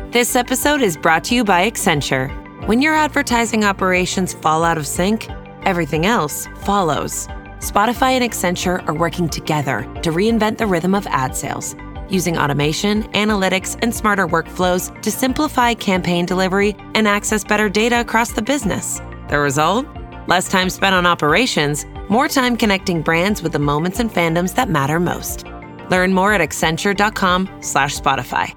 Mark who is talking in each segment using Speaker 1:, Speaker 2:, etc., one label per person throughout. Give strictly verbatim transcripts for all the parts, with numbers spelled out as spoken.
Speaker 1: This episode is brought to you by Accenture. When your advertising operations fall out of sync, everything else follows. Spotify and Accenture are working together to reinvent the rhythm of ad sales, using automation, analytics, and smarter workflows to simplify campaign delivery and access better data across the business. The result? Less time spent on operations, more time connecting brands with the moments and fandoms that matter most. Learn more at accenture.com slash Spotify.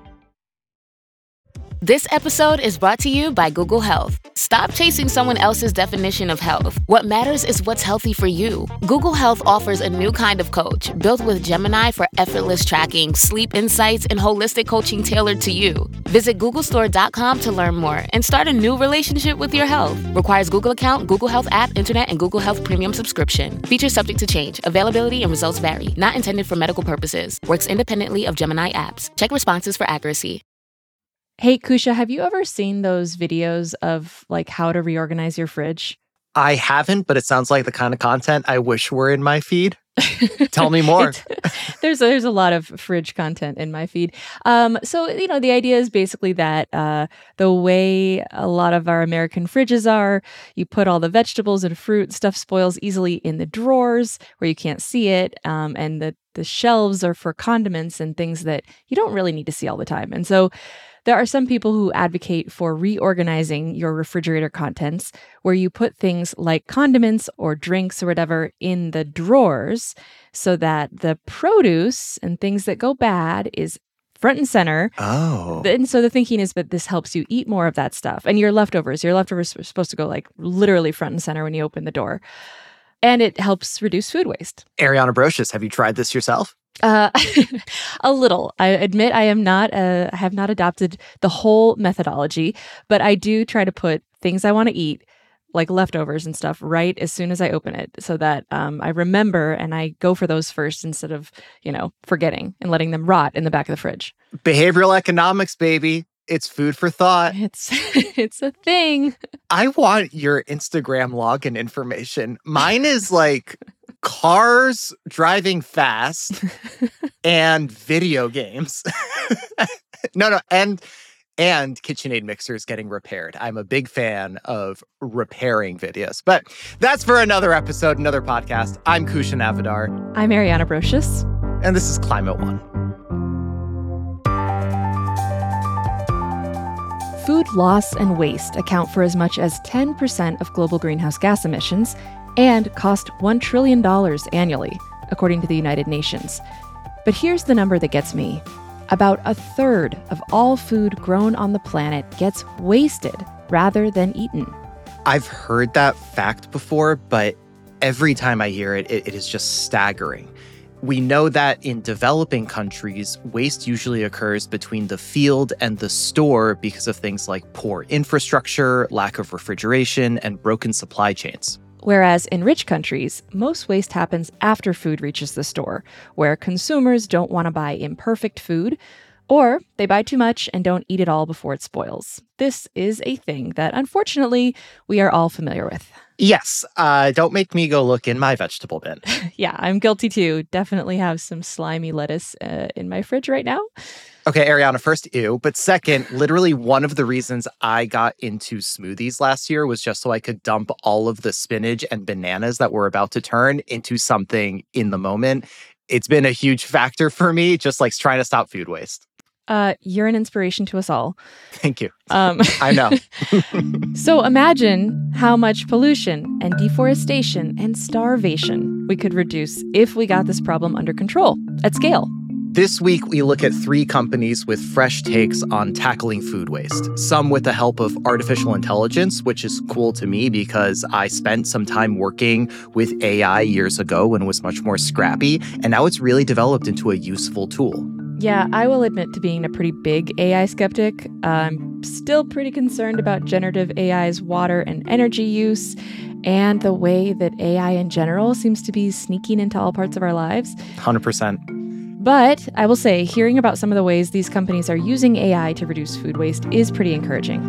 Speaker 2: This episode is brought to you by Google Health. Stop chasing someone else's definition of health. What matters is what's healthy for you. Google Health offers a new kind of coach built with Gemini for effortless tracking, sleep insights, and holistic coaching tailored to you. Visit google store dot com to learn more and start a new relationship with your health. Requires Google account, Google Health app, internet, and Google Health premium subscription. Features subject to change. Availability and results vary. Not intended for medical purposes. Works independently of Gemini apps. Check responses for accuracy.
Speaker 3: Hey, Kusha, have you ever seen those videos of like how to reorganize your fridge?
Speaker 4: I haven't, but it sounds like the kind of content I wish were in my feed. Tell me more.
Speaker 3: there's there's a lot of fridge content in my feed. Um, so, you know, the idea is basically that uh, the way a lot of our American fridges are, you put all the vegetables and fruit, stuff spoils easily in the drawers where you can't see it. Um, and the, the shelves are for condiments and things that you don't really need to see all the time. And so there are some people who advocate for reorganizing your refrigerator contents where you put things like condiments or drinks or whatever in the drawers so that the produce and things that go bad is front and center.
Speaker 4: Oh.
Speaker 3: And so the thinking is that this helps you eat more of that stuff. And your leftovers, your leftovers are supposed to go like literally front and center when you open the door. And it helps reduce food waste.
Speaker 4: Ariana Brocious, have you tried this yourself?
Speaker 3: Uh, a little. I admit I am not. Uh, I have not adopted the whole methodology, but I do try to put things I want to eat, like leftovers and stuff, right as soon as I open it, so that um, I remember and I go for those first instead of, you know, forgetting and letting them rot in the back of the fridge.
Speaker 4: Behavioral economics, baby. It's food for thought.
Speaker 3: It's it's a thing.
Speaker 4: I want your Instagram login information. Mine is like cars driving fast and video games. no, no, and and KitchenAid mixers getting repaired. I'm a big fan of repairing videos. But that's for another episode, another podcast. I'm Kusha Navidar.
Speaker 3: I'm Ariana Brocious.
Speaker 4: And this is Climate One.
Speaker 3: Food loss and waste account for as much as ten percent of global greenhouse gas emissions and cost one trillion dollars annually, according to the United Nations. But here's the number that gets me. About a third of all food grown on the planet gets wasted rather than eaten.
Speaker 4: I've heard that fact before, but every time I hear it, it, it is just staggering. We know that in developing countries, waste usually occurs between the field and the store because of things like poor infrastructure, lack of refrigeration, and broken supply chains.
Speaker 3: Whereas in rich countries, most waste happens after food reaches the store, where consumers don't want to buy imperfect food, or they buy too much and don't eat it all before it spoils. This is a thing that, unfortunately, we are all familiar with.
Speaker 4: Yes, uh, don't make me go look in my vegetable bin.
Speaker 3: Yeah, I'm guilty too. Definitely have some slimy lettuce uh, in my fridge right now.
Speaker 4: Okay, Ariana, first, ew. But second, literally one of the reasons I got into smoothies last year was just so I could dump all of the spinach and bananas that were about to turn into something in the moment. It's been a huge factor for me, just like trying to stop food waste.
Speaker 3: Uh, you're an inspiration to us all.
Speaker 4: Thank you.
Speaker 3: Um,
Speaker 4: I know.
Speaker 3: So imagine how much pollution and deforestation and starvation we could reduce if we got this problem under control at scale.
Speaker 4: This week, we look at three companies with fresh takes on tackling food waste. Some with the help of artificial intelligence, which is cool to me because I spent some time working with A I years ago when it was much more scrappy, and now it's really developed into a useful tool.
Speaker 3: Yeah, I will admit to being a pretty big A I skeptic. I'm still pretty concerned about generative A I's water and energy use and the way that A I in general seems to be sneaking into all parts of our lives.
Speaker 4: one hundred percent.
Speaker 3: But I will say, hearing about some of the ways these companies are using A I to reduce food waste is pretty encouraging.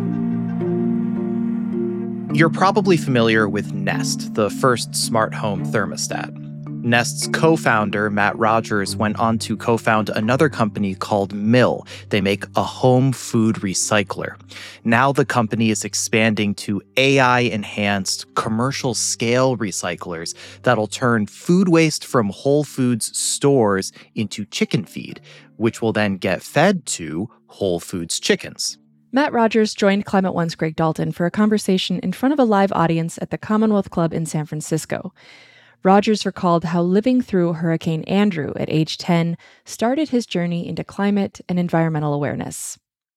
Speaker 4: You're probably familiar with Nest, the first smart home thermostat. Nest's co-founder, Matt Rogers, went on to co-found another company called Mill. They make a home food recycler. Now the company is expanding to A I-enhanced commercial-scale recyclers that'll turn food waste from Whole Foods stores into chicken feed, which will then get fed to Whole Foods chickens.
Speaker 3: Matt Rogers joined Climate One's Greg Dalton for a conversation in front of a live audience at the Commonwealth Club in San Francisco. Rogers recalled how living through Hurricane Andrew at age ten started his journey into climate and environmental awareness.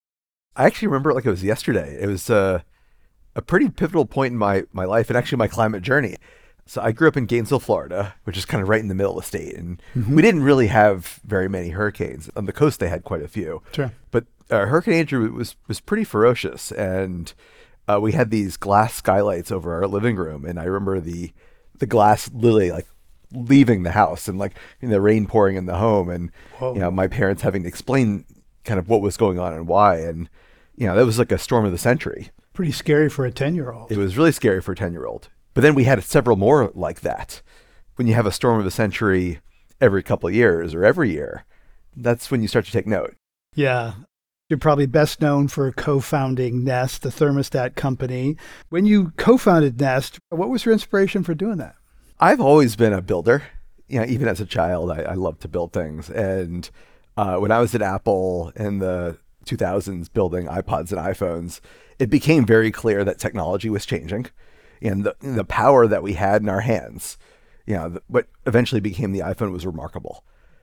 Speaker 5: I actually remember it like it was yesterday. It was uh, a pretty pivotal point in my, my life and actually my climate journey. So I grew up in Gainesville, Florida, which is kind of right in the middle of the state. And mm-hmm. we didn't really have very many hurricanes. On the coast, they had quite a few.
Speaker 6: Sure.
Speaker 5: But uh, Hurricane Andrew was, was pretty ferocious. And uh, we had these glass skylights over our living room. And I remember the the glass literally like leaving the house and like you know, the rain pouring in the home. And, Whoa. you know, my parents having to explain kind of what was going on and why. And, you know, that was like a storm of the century.
Speaker 6: Pretty scary for a ten-year-old.
Speaker 5: It was really scary for a ten-year-old. But then we had several more like that. When you have a storm of the century every couple of years or every year, that's when you start to take note.
Speaker 6: Yeah. You're probably best known for co-founding Nest, the thermostat company. When you co-founded Nest, what was your inspiration for doing that?
Speaker 5: I've always been a builder. You know, even as a child, I, I loved to build things. And uh, when I was at Apple in the two thousands building iPods and iPhones, it became very clear that technology was changing. And the the power that we had in our hands, you know, the, what eventually became the iPhone was remarkable.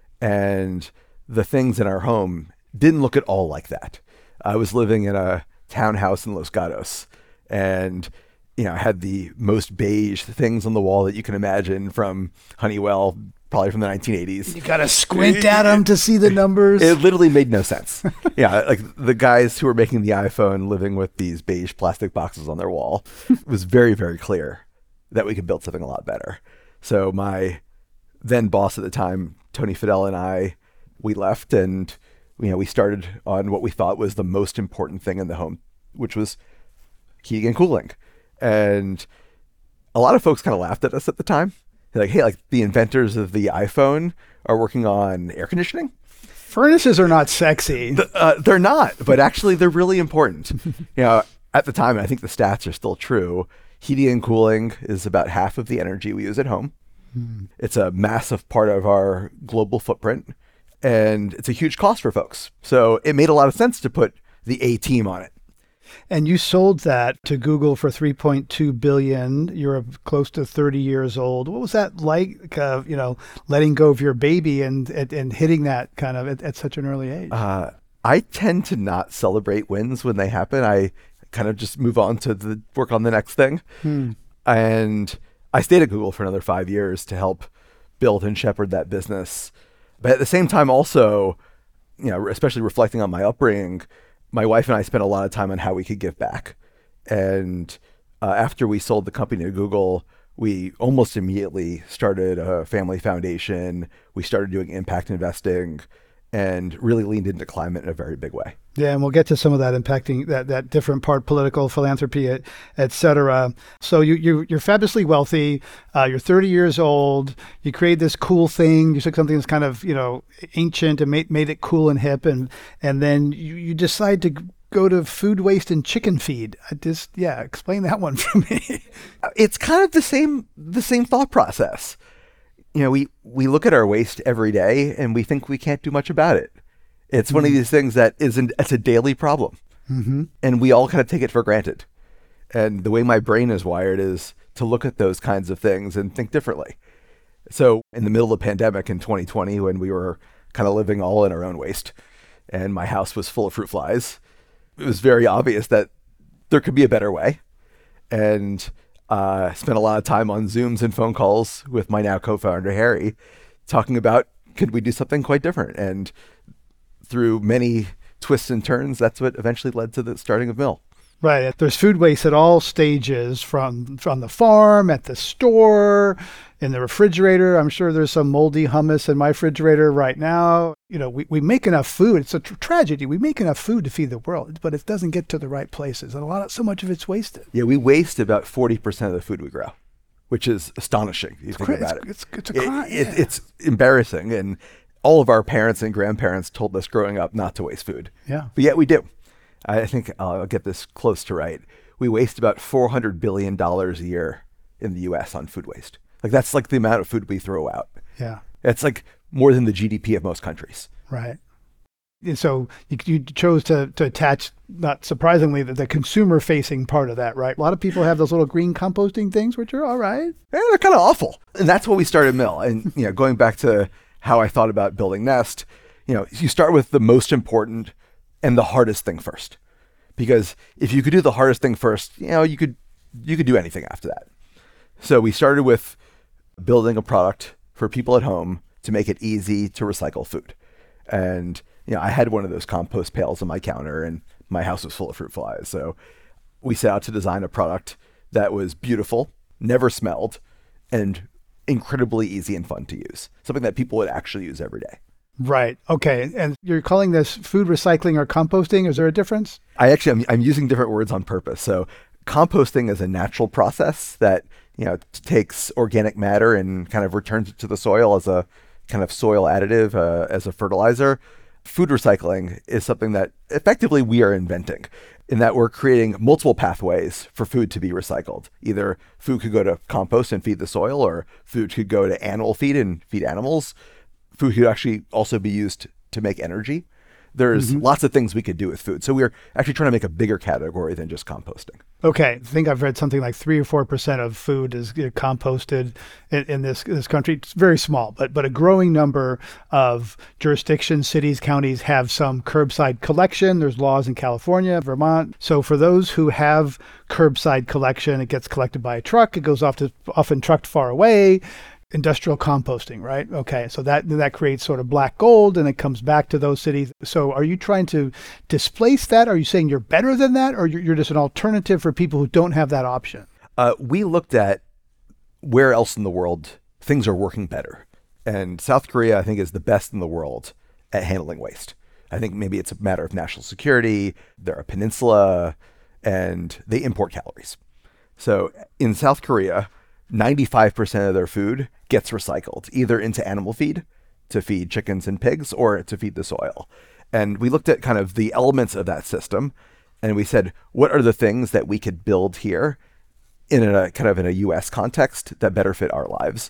Speaker 5: And the things in our home didn't look at all like that. I was living in a townhouse in Los Gatos, and you know, I had the most beige things on the wall that you can imagine from Honeywell, probably from the nineteen eighties.
Speaker 6: You got to squint at them to see the numbers.
Speaker 5: It literally made no sense. Yeah, like the guys who were making the iPhone living with these beige plastic boxes on their wall, it was very, very clear that we could build something a lot better. So my then boss at the time, Tony Fidel, and I, we left and you know, we started on what we thought was the most important thing in the home, which was heating and cooling. And a lot of folks kind of laughed at us at the time. They're like, hey, like the inventors of the iPhone are working on air conditioning.
Speaker 6: Furnaces are not sexy.
Speaker 5: The, uh, they're not, but actually they're really important. You know, at the time, I think the stats are still true. Heating and cooling is about half of the energy we use at home. Hmm. It's a massive part of our global footprint. And it's a huge cost for folks. So it made a lot of sense to put the A team on it.
Speaker 6: And you sold that to Google for three point two billion dollars. You're close to thirty years old. What was that like, uh, you know, letting go of your baby and and, and hitting that kind of at, at such an early age?
Speaker 5: Uh, I tend to not celebrate wins when they happen. I kind of just move on to the work on the next thing. Hmm. And I stayed at Google for another five years to help build and shepherd that business. But at the same time, also, you know, especially reflecting on my upbringing, my wife and I spent a lot of time on how we could give back. And uh, after we sold the company to Google, we almost immediately started a family foundation. We started doing impact investing and really leaned into climate in a very big way.
Speaker 6: Yeah, and we'll get to some of that impacting that that different part, political, philanthropy, et, et cetera. So you, you, you're fabulously wealthy. Uh, you're thirty years old. You create this cool thing. You took something that's kind of, you know, ancient and made, made it cool and hip. And, and then you, you decide to go to food waste and chicken feed. I just, yeah, explain that one for me.
Speaker 5: It's kind of the same, the same thought process. You know, we, we look at our waste every day and we think we can't do much about it. It's mm-hmm. one of these things that isn't, it's a daily problem. Mm-hmm. And we all kind of take it for granted. And the way my brain is wired is to look at those kinds of things and think differently. So in the middle of the pandemic in twenty twenty, when we were kind of living all in our own waste and my house was full of fruit flies, it was very obvious that there could be a better way. And uh, spent a lot of time on Zooms and phone calls with my now co-founder, Harry, talking about, could we do something quite different? And through many twists and turns, that's what eventually led to the starting of Mill.
Speaker 6: Right. There's food waste at all stages, from from the farm, at the store, in the refrigerator. I'm sure there's some moldy hummus in my refrigerator right now. You know, we, we make enough food. It's a tra- tragedy. We make enough food to feed the world, but it doesn't get to the right places. And a lot of, so much of it's wasted.
Speaker 5: Yeah, we waste about forty percent of the food we grow, which is astonishing. If you think
Speaker 6: cra-
Speaker 5: about
Speaker 6: it's,
Speaker 5: it.
Speaker 6: It's, it's, a
Speaker 5: It-
Speaker 6: crime.
Speaker 5: it-
Speaker 6: yeah.
Speaker 5: It's embarrassing. And all of our parents and grandparents told us growing up not to waste food.
Speaker 6: Yeah.
Speaker 5: But yet we do. I think I'll get this close to right. We waste about four hundred billion dollars a year in the U S on food waste. Like that's like the amount of food we throw out.
Speaker 6: Yeah.
Speaker 5: It's like more than the G D P of most countries.
Speaker 6: Right. And so you, you chose to, to attach, not surprisingly, the, the consumer-facing part of that, right? A lot of people have those little green composting things, which are all right.
Speaker 5: Yeah, they're kind of awful. And that's when we started Mill. And you know, going back to how I thought about building Nest, you know, you start with the most important and the hardest thing first. Because if you could do the hardest thing first, you know, you could you could do anything after that. So we started with building a product for people at home to make it easy to recycle food. And you know, I had one of those compost pails on my counter and my house was full of fruit flies. So we set out to design a product that was beautiful, never smelled, and incredibly easy and fun to use. Something that people would actually use every day.
Speaker 6: Right. Okay. And you're calling this food recycling or composting. Is there a difference?
Speaker 5: I actually, I'm, I'm using different words on purpose. So composting is a natural process that, you know, takes organic matter and kind of returns it to the soil as a kind of soil additive, uh, as a fertilizer. Food recycling is something that effectively we are inventing in that we're creating multiple pathways for food to be recycled. Either food could go to compost and feed the soil, or food could go to animal feed and feed animals. Food could actually also be used to make energy. There's mm-hmm. lots of things we could do with food. So we're actually trying to make a bigger category than just composting.
Speaker 6: Okay. I think I've read something like three or four percent of food is you know, composted in, in this this country. It's very small, but but a growing number of jurisdictions, cities, counties have some curbside collection. There's laws in California, Vermont. So for those who have curbside collection, it gets collected by a truck. It goes off to often trucked far away. Industrial composting, right? Okay, so that that creates sort of black gold, and it comes back to those cities. So, are you trying to displace that? Are you saying you're better than that, or you're, you're just an alternative for people who don't have that option?
Speaker 5: Uh, we looked at where else in the world things are working better, and South Korea, I think, is the best in the world at handling waste. I think maybe it's a matter of national security. They're a peninsula, and they import calories. So, in South Korea, ninety-five percent of their food gets recycled, either into animal feed to feed chickens and pigs or to feed the soil. And we looked at kind of the elements of that system and we said, what are the things that we could build here in a kind of in a U S context that better fit our lives?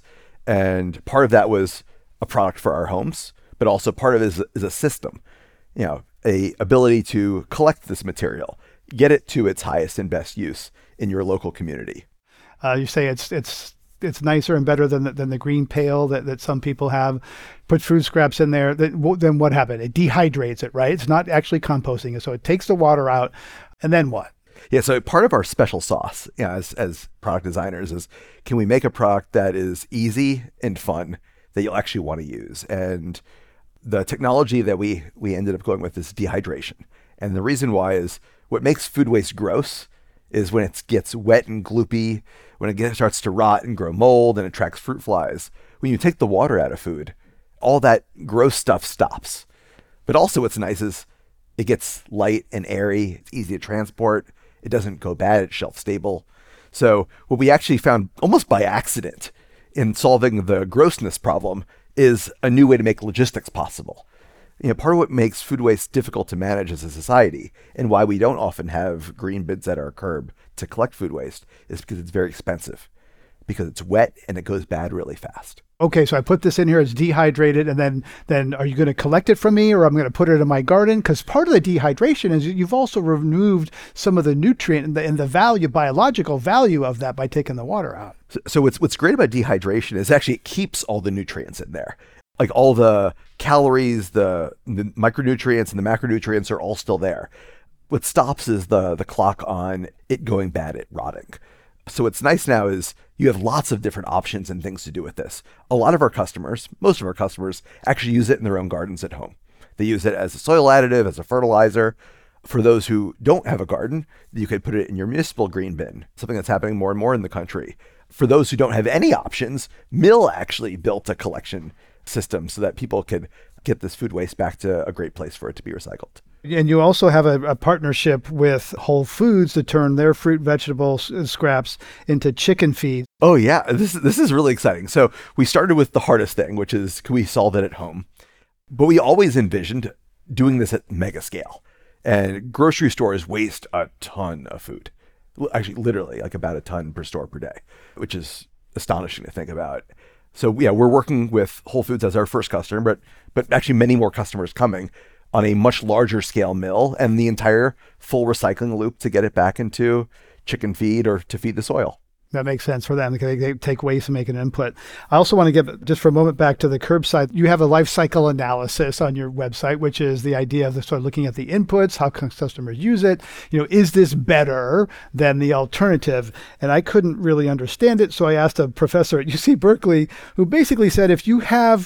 Speaker 5: And part of that was a product for our homes, but also part of it is, is a system, you know, a ability to collect this material, get it to its highest and best use in your local community.
Speaker 6: Uh, you say it's it's it's nicer and better than the, than the green pail that, that some people have. Put food scraps in there. That, then what happened? It dehydrates it, right? It's not actually composting it, so it takes the water out. And then what?
Speaker 5: Yeah. So part of our special sauce, you know, as as product designers, is can we make a product that is easy and fun that you'll actually want to use? And the technology that we we ended up going with is dehydration. And the reason why is what makes food waste gross is when it gets wet and gloopy, when it gets, starts to rot and grow mold and attracts fruit flies. When you take the water out of food, all that gross stuff stops. But also what's nice is it gets light and airy. It's easy to transport. It doesn't go bad. It's shelf stable. So what we actually found almost by accident in solving the grossness problem is a new way to make logistics possible. You know, part of what makes food waste difficult to manage as a society and why we don't often have green bins at our curb to collect food waste is because it's very expensive, because it's wet and it goes bad really fast.
Speaker 6: Okay, so I put this in here, it's dehydrated, and then then are you going to collect it from me or I'm going to put it in my garden? Because part of the dehydration is you've also removed some of the nutrient and the, and the value, biological value of that by taking the water out.
Speaker 5: So, so what's, what's great about dehydration is actually it keeps all the nutrients in there. Like all the calories, the, the micronutrients and the macronutrients are all still there. What stops is the the clock on it going bad, it rotting. So what's nice now is you have lots of different options and things to do with this. A lot of our customers, most of our customers, actually use it in their own gardens at home. They use it as a soil additive, as a fertilizer. For those who don't have a garden, you could put it in your municipal green bin, something that's happening more and more in the country. For those who don't have any options, Mill actually built a collection system so that people could get this food waste back to a great place for it to be recycled.
Speaker 6: And you also have a, a partnership with Whole Foods to turn their fruit, vegetable s- scraps into chicken feed.
Speaker 5: Oh yeah, this is this is really exciting. So we started with the hardest thing, which is can we solve it at home? But we always envisioned doing this at mega scale. And grocery stores waste a ton of food. L- Actually, literally like about a ton per store per day, which is astonishing to think about. So yeah, we're working with Whole Foods as our first customer, but but actually many more customers coming on a much larger scale mill and the entire full recycling loop to get it back into chicken feed or to feed the soil.
Speaker 6: That makes sense for them because they, they take waste and make an input. I also want to give just for a moment back to the curbside. You have a life cycle analysis on your website, which is the idea of the sort of looking at the inputs, how customers use it. You know, is this better than the alternative? And I couldn't really understand it, so I asked a professor at U C Berkeley who basically said if you have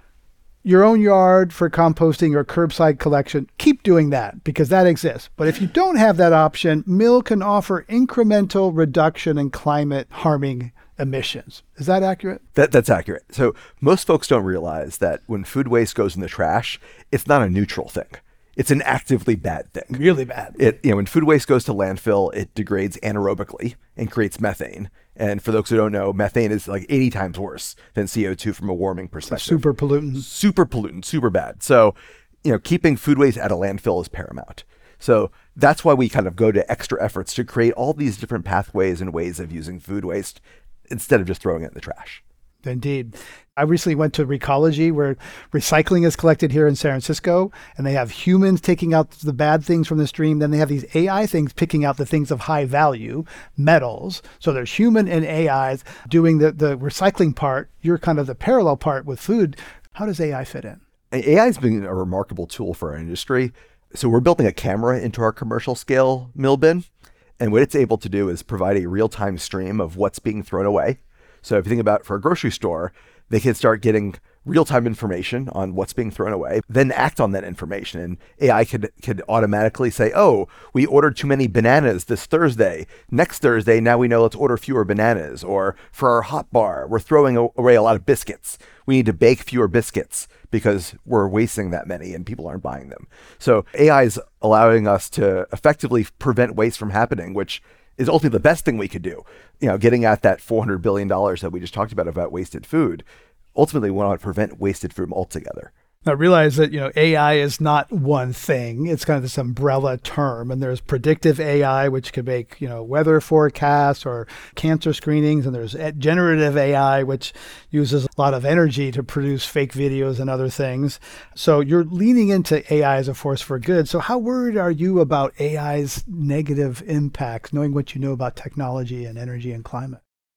Speaker 6: your own yard for composting or curbside collection, keep doing that because that exists. But if you don't have that option, mill can offer incremental reduction in climate harming emissions. Is that accurate?
Speaker 5: That, that's accurate. So most folks don't realize that when food waste goes in the trash, it's not a neutral thing. It's an actively bad thing.
Speaker 6: Really bad.
Speaker 5: It, you know, when food waste goes to landfill, it degrades anaerobically and creates methane. And for those who don't know, methane is like eighty times worse than C O two from a warming perspective.
Speaker 6: Super pollutant.
Speaker 5: Super pollutant, super bad. So, you know, keeping food waste at a landfill is paramount. So that's why we kind of go to extra efforts to create all these different pathways and ways of using food waste instead of just throwing it in the trash.
Speaker 6: Indeed. I recently went to Recology where recycling is collected here in San Francisco, and they have humans taking out the bad things from the stream. Then they have these A I things picking out the things of high value, metals. So there's human and A Is doing the, the recycling part. You're kind of the parallel part with food. How does A I fit in?
Speaker 5: A I has been a remarkable tool for our industry. So we're building a camera into our commercial scale mill bin. And what it's able to do is provide a real-time stream of what's being thrown away. So if you think about for a grocery store, they can start getting real-time information on what's being thrown away, then act on that information. And A I could could automatically say, oh, we ordered too many bananas this Thursday. Next Thursday, now we know let's order fewer bananas. Or for our hot bar, we're throwing away a lot of biscuits. We need to bake fewer biscuits because we're wasting that many and people aren't buying them. So A I is allowing us to effectively prevent waste from happening, which is ultimately the best thing we could do. You know, getting at that four hundred billion dollars that we just talked about about wasted food. Ultimately, we want to prevent wasted food altogether.
Speaker 6: Now realize that, you know, A I is not one thing. It's kind of this umbrella term. And there's predictive A I, which can make, you know, weather forecasts or cancer screenings. And there's generative A I, which uses a lot of energy to produce fake videos and other things. So you're leaning into A I as a force for good. So how worried are you about A I's negative impacts, knowing what you know about technology and energy and climate?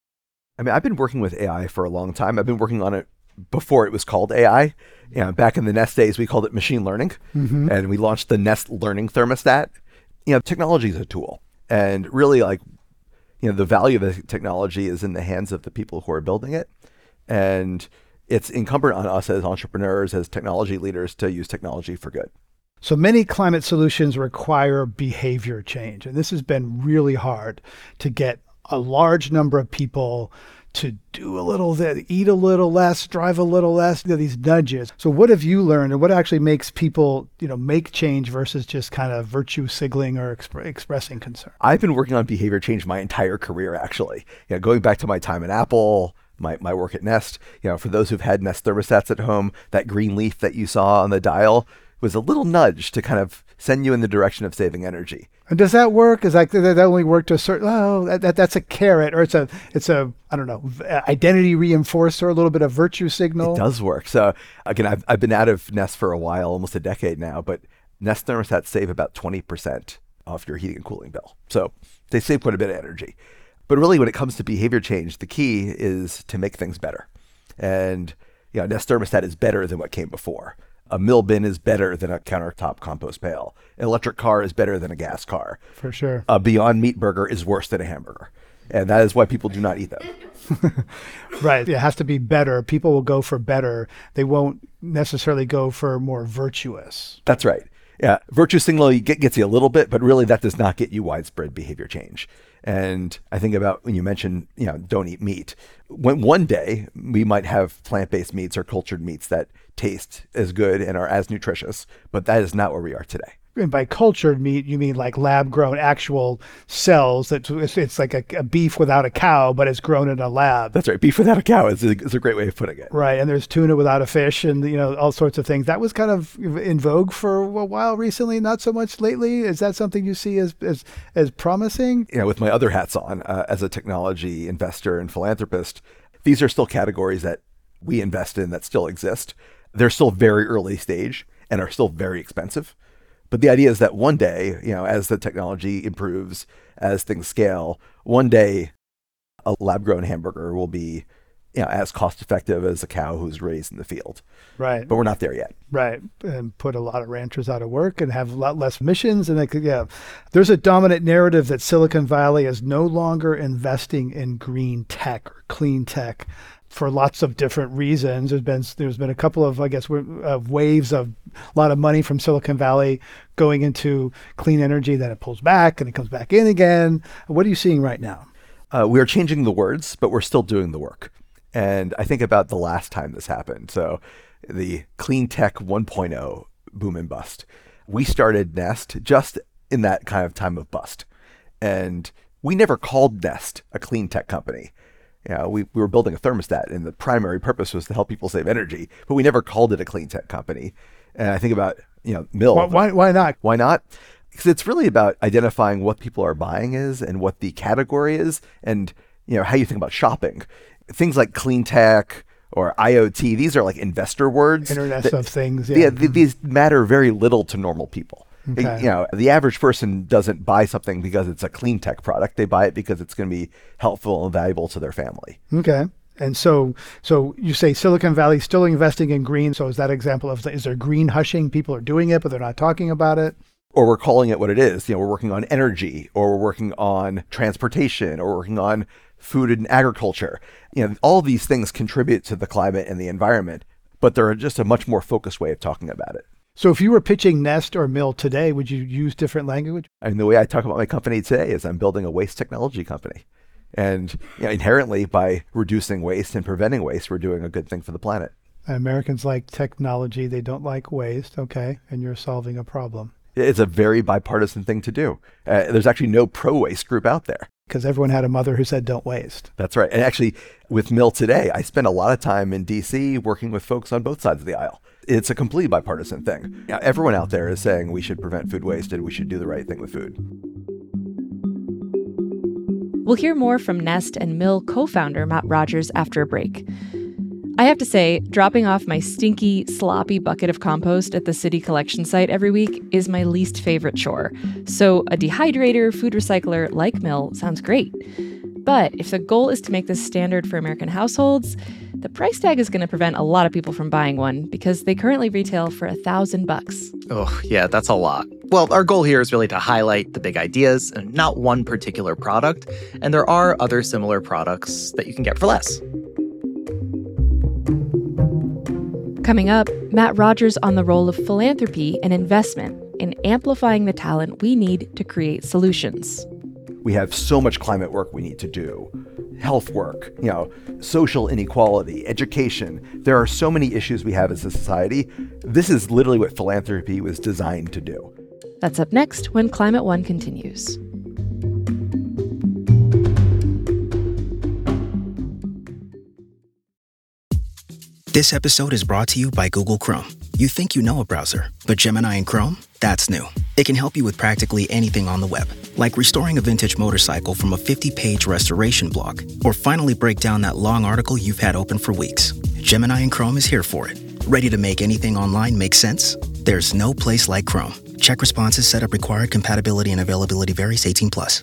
Speaker 5: I mean, I've been working with A I for a long time. I've been working on it before it was called A I. You know, back in the Nest days, we called it machine learning, mm-hmm. and we launched the Nest Learning Thermostat. You know, technology is a tool, and really, like, you know, the value of the technology is in the hands of the people who are building it, and it's incumbent on us as entrepreneurs, as technology leaders, to use technology for good.
Speaker 6: So many climate solutions require behavior change, and this has been really hard to get a large number of people to do a little, that eat a little less, drive a little less, you know, these nudges. So what have you learned, and what actually makes people, you know, make change versus just kind of virtue signaling or exp- expressing concern?
Speaker 5: I've been working on behavior change my entire career, actually. You know, going back to my time at Apple, my, my work at Nest, you know, for those who've had Nest thermostats at home, that green leaf that you saw on the dial was a little nudge to kind of send you in the direction of saving energy.
Speaker 6: And does that work? Is like that only work to a certain? Oh, that, that that's a carrot, or it's a it's a I don't know, identity reinforcer, a little bit of virtue signal.
Speaker 5: It does work. So again, I've I've been out of Nest for a while, almost a decade now, but Nest thermostats save about twenty percent off your heating and cooling bill. So they save quite a bit of energy. But really, when it comes to behavior change, the key is to make things better. And you know, Nest thermostat is better than what came before. A mill bin is better than a countertop compost pail. An electric car is better than a gas car.
Speaker 6: For sure.
Speaker 5: A Beyond Meat burger is worse than a hamburger. And that is why people do not eat them.
Speaker 6: Right. It has to be better. People will go for better. They won't necessarily go for more virtuous.
Speaker 5: That's right. Yeah. Virtue signaling get, gets you a little bit, but really that does not get you widespread behavior change. And I think about when you mentioned, you know, don't eat meat. When one day we might have plant-based meats or cultured meats that taste as good and are as nutritious, but that is not where we are today.
Speaker 6: and by cultured meat, you mean like lab-grown actual cells. That it's, it's like a, a beef without a cow, but it's grown in a lab.
Speaker 5: That's right. Beef without a cow is a, is a great way of putting it.
Speaker 6: Right. And there's tuna without a fish and, you know, all sorts of things. That was kind of in vogue for a while recently, not so much lately. Is that something you see as as, as promising?
Speaker 5: You know, with my other hats on uh, as a technology investor and philanthropist, these are still categories that we invest in that still exist. They're still very early stage and are still very expensive. But the idea is that one day, you know, as the technology improves, as things scale, one day a lab-grown hamburger will be, you know, as cost-effective as a cow who's raised in the field.
Speaker 6: Right.
Speaker 5: But we're not there yet.
Speaker 6: Right. And put a lot of ranchers out of work and have a lot less missions. And they could, yeah, there's a dominant narrative that Silicon Valley is no longer investing in green tech or clean tech for lots of different reasons. There's been there's been a couple of, I guess, uh, waves of a lot of money from Silicon Valley going into clean energy. Then it pulls back and it comes back in again. What are you seeing right now?
Speaker 5: Uh, we're changing the words, but we're still doing the work. And I think about the last time this happened. So the clean tech one point oh boom and bust. We started Nest just in that kind of time of bust. And we never called Nest a clean tech company. You know, we, we were building a thermostat and the primary purpose was to help people save energy, but we never called it a clean tech company. And I think about, you know, Mill.
Speaker 6: Why, why, why not?
Speaker 5: Why not? Because it's really about identifying what people are buying is and what the category is and, you know, how you think about shopping. Things like clean tech or I O T, these are like investor words.
Speaker 6: Internet
Speaker 5: that,
Speaker 6: of things. Yeah.
Speaker 5: yeah th- these matter very little to normal people.
Speaker 6: Okay.
Speaker 5: You know, the average person doesn't buy something because it's a clean tech product. They buy it because it's going to be helpful and valuable to their family.
Speaker 6: Okay. And so, so you say Silicon Valley still investing in green. So is that example of, is there green hushing? People are doing it, but they're not talking about it.
Speaker 5: Or we're calling it what it is. You know, we're working on energy, or we're working on transportation, or we're working on food and agriculture. You know, all of these things contribute to the climate and the environment, but they're just a much more focused way of talking about it.
Speaker 6: So if you were pitching Nest or Mill today, would you use different language?
Speaker 5: I mean, the way I talk about my company today is I'm building a waste technology company. And you know, inherently, by reducing waste and preventing waste, we're doing a good thing for the planet.
Speaker 6: Americans like technology. They don't like waste. Okay. And you're solving a problem.
Speaker 5: It's a very bipartisan thing to do. Uh, there's actually no pro-waste group out there.
Speaker 6: Because everyone had a mother who said, don't waste.
Speaker 5: That's right. And actually, with Mill today, I spend a lot of time in D C working with folks on both sides of the aisle. It's a completely bipartisan thing. Now, everyone out there is saying we should prevent food waste and we should do the right thing with food.
Speaker 3: We'll hear more from Nest and Mill co-founder Matt Rogers after a break. I have to say, dropping off my stinky, sloppy bucket of compost at the city collection site every week is my least favorite chore. So a dehydrator, food recycler like Mill sounds great. But if the goal is to make this standard for American households, the price tag is going to prevent a lot of people from buying one because they currently retail for a thousand bucks.
Speaker 4: Oh, yeah, that's a lot. Well, our goal here is really to highlight the big ideas and not one particular product. And there are other similar products that you can get for less.
Speaker 3: Coming up, Matt Rogers on the role of philanthropy and investment in amplifying the talent we need to create solutions.
Speaker 5: We have so much climate work we need to do, health work, you know, social inequality, education. There are so many issues we have as a society. This is literally what philanthropy was designed to do.
Speaker 3: That's up next when Climate One continues.
Speaker 7: This episode is brought to you by Google Chrome. You think you know a browser, but Gemini and Chrome? That's new. It can help you with practically anything on the web, like restoring a vintage motorcycle from a fifty-page restoration blog, or finally break down that long article you've had open for weeks. Gemini and Chrome is here for it. Ready to make anything online make sense? There's no place like Chrome. Check responses, setup required, compatibility and availability varies, eighteen plus.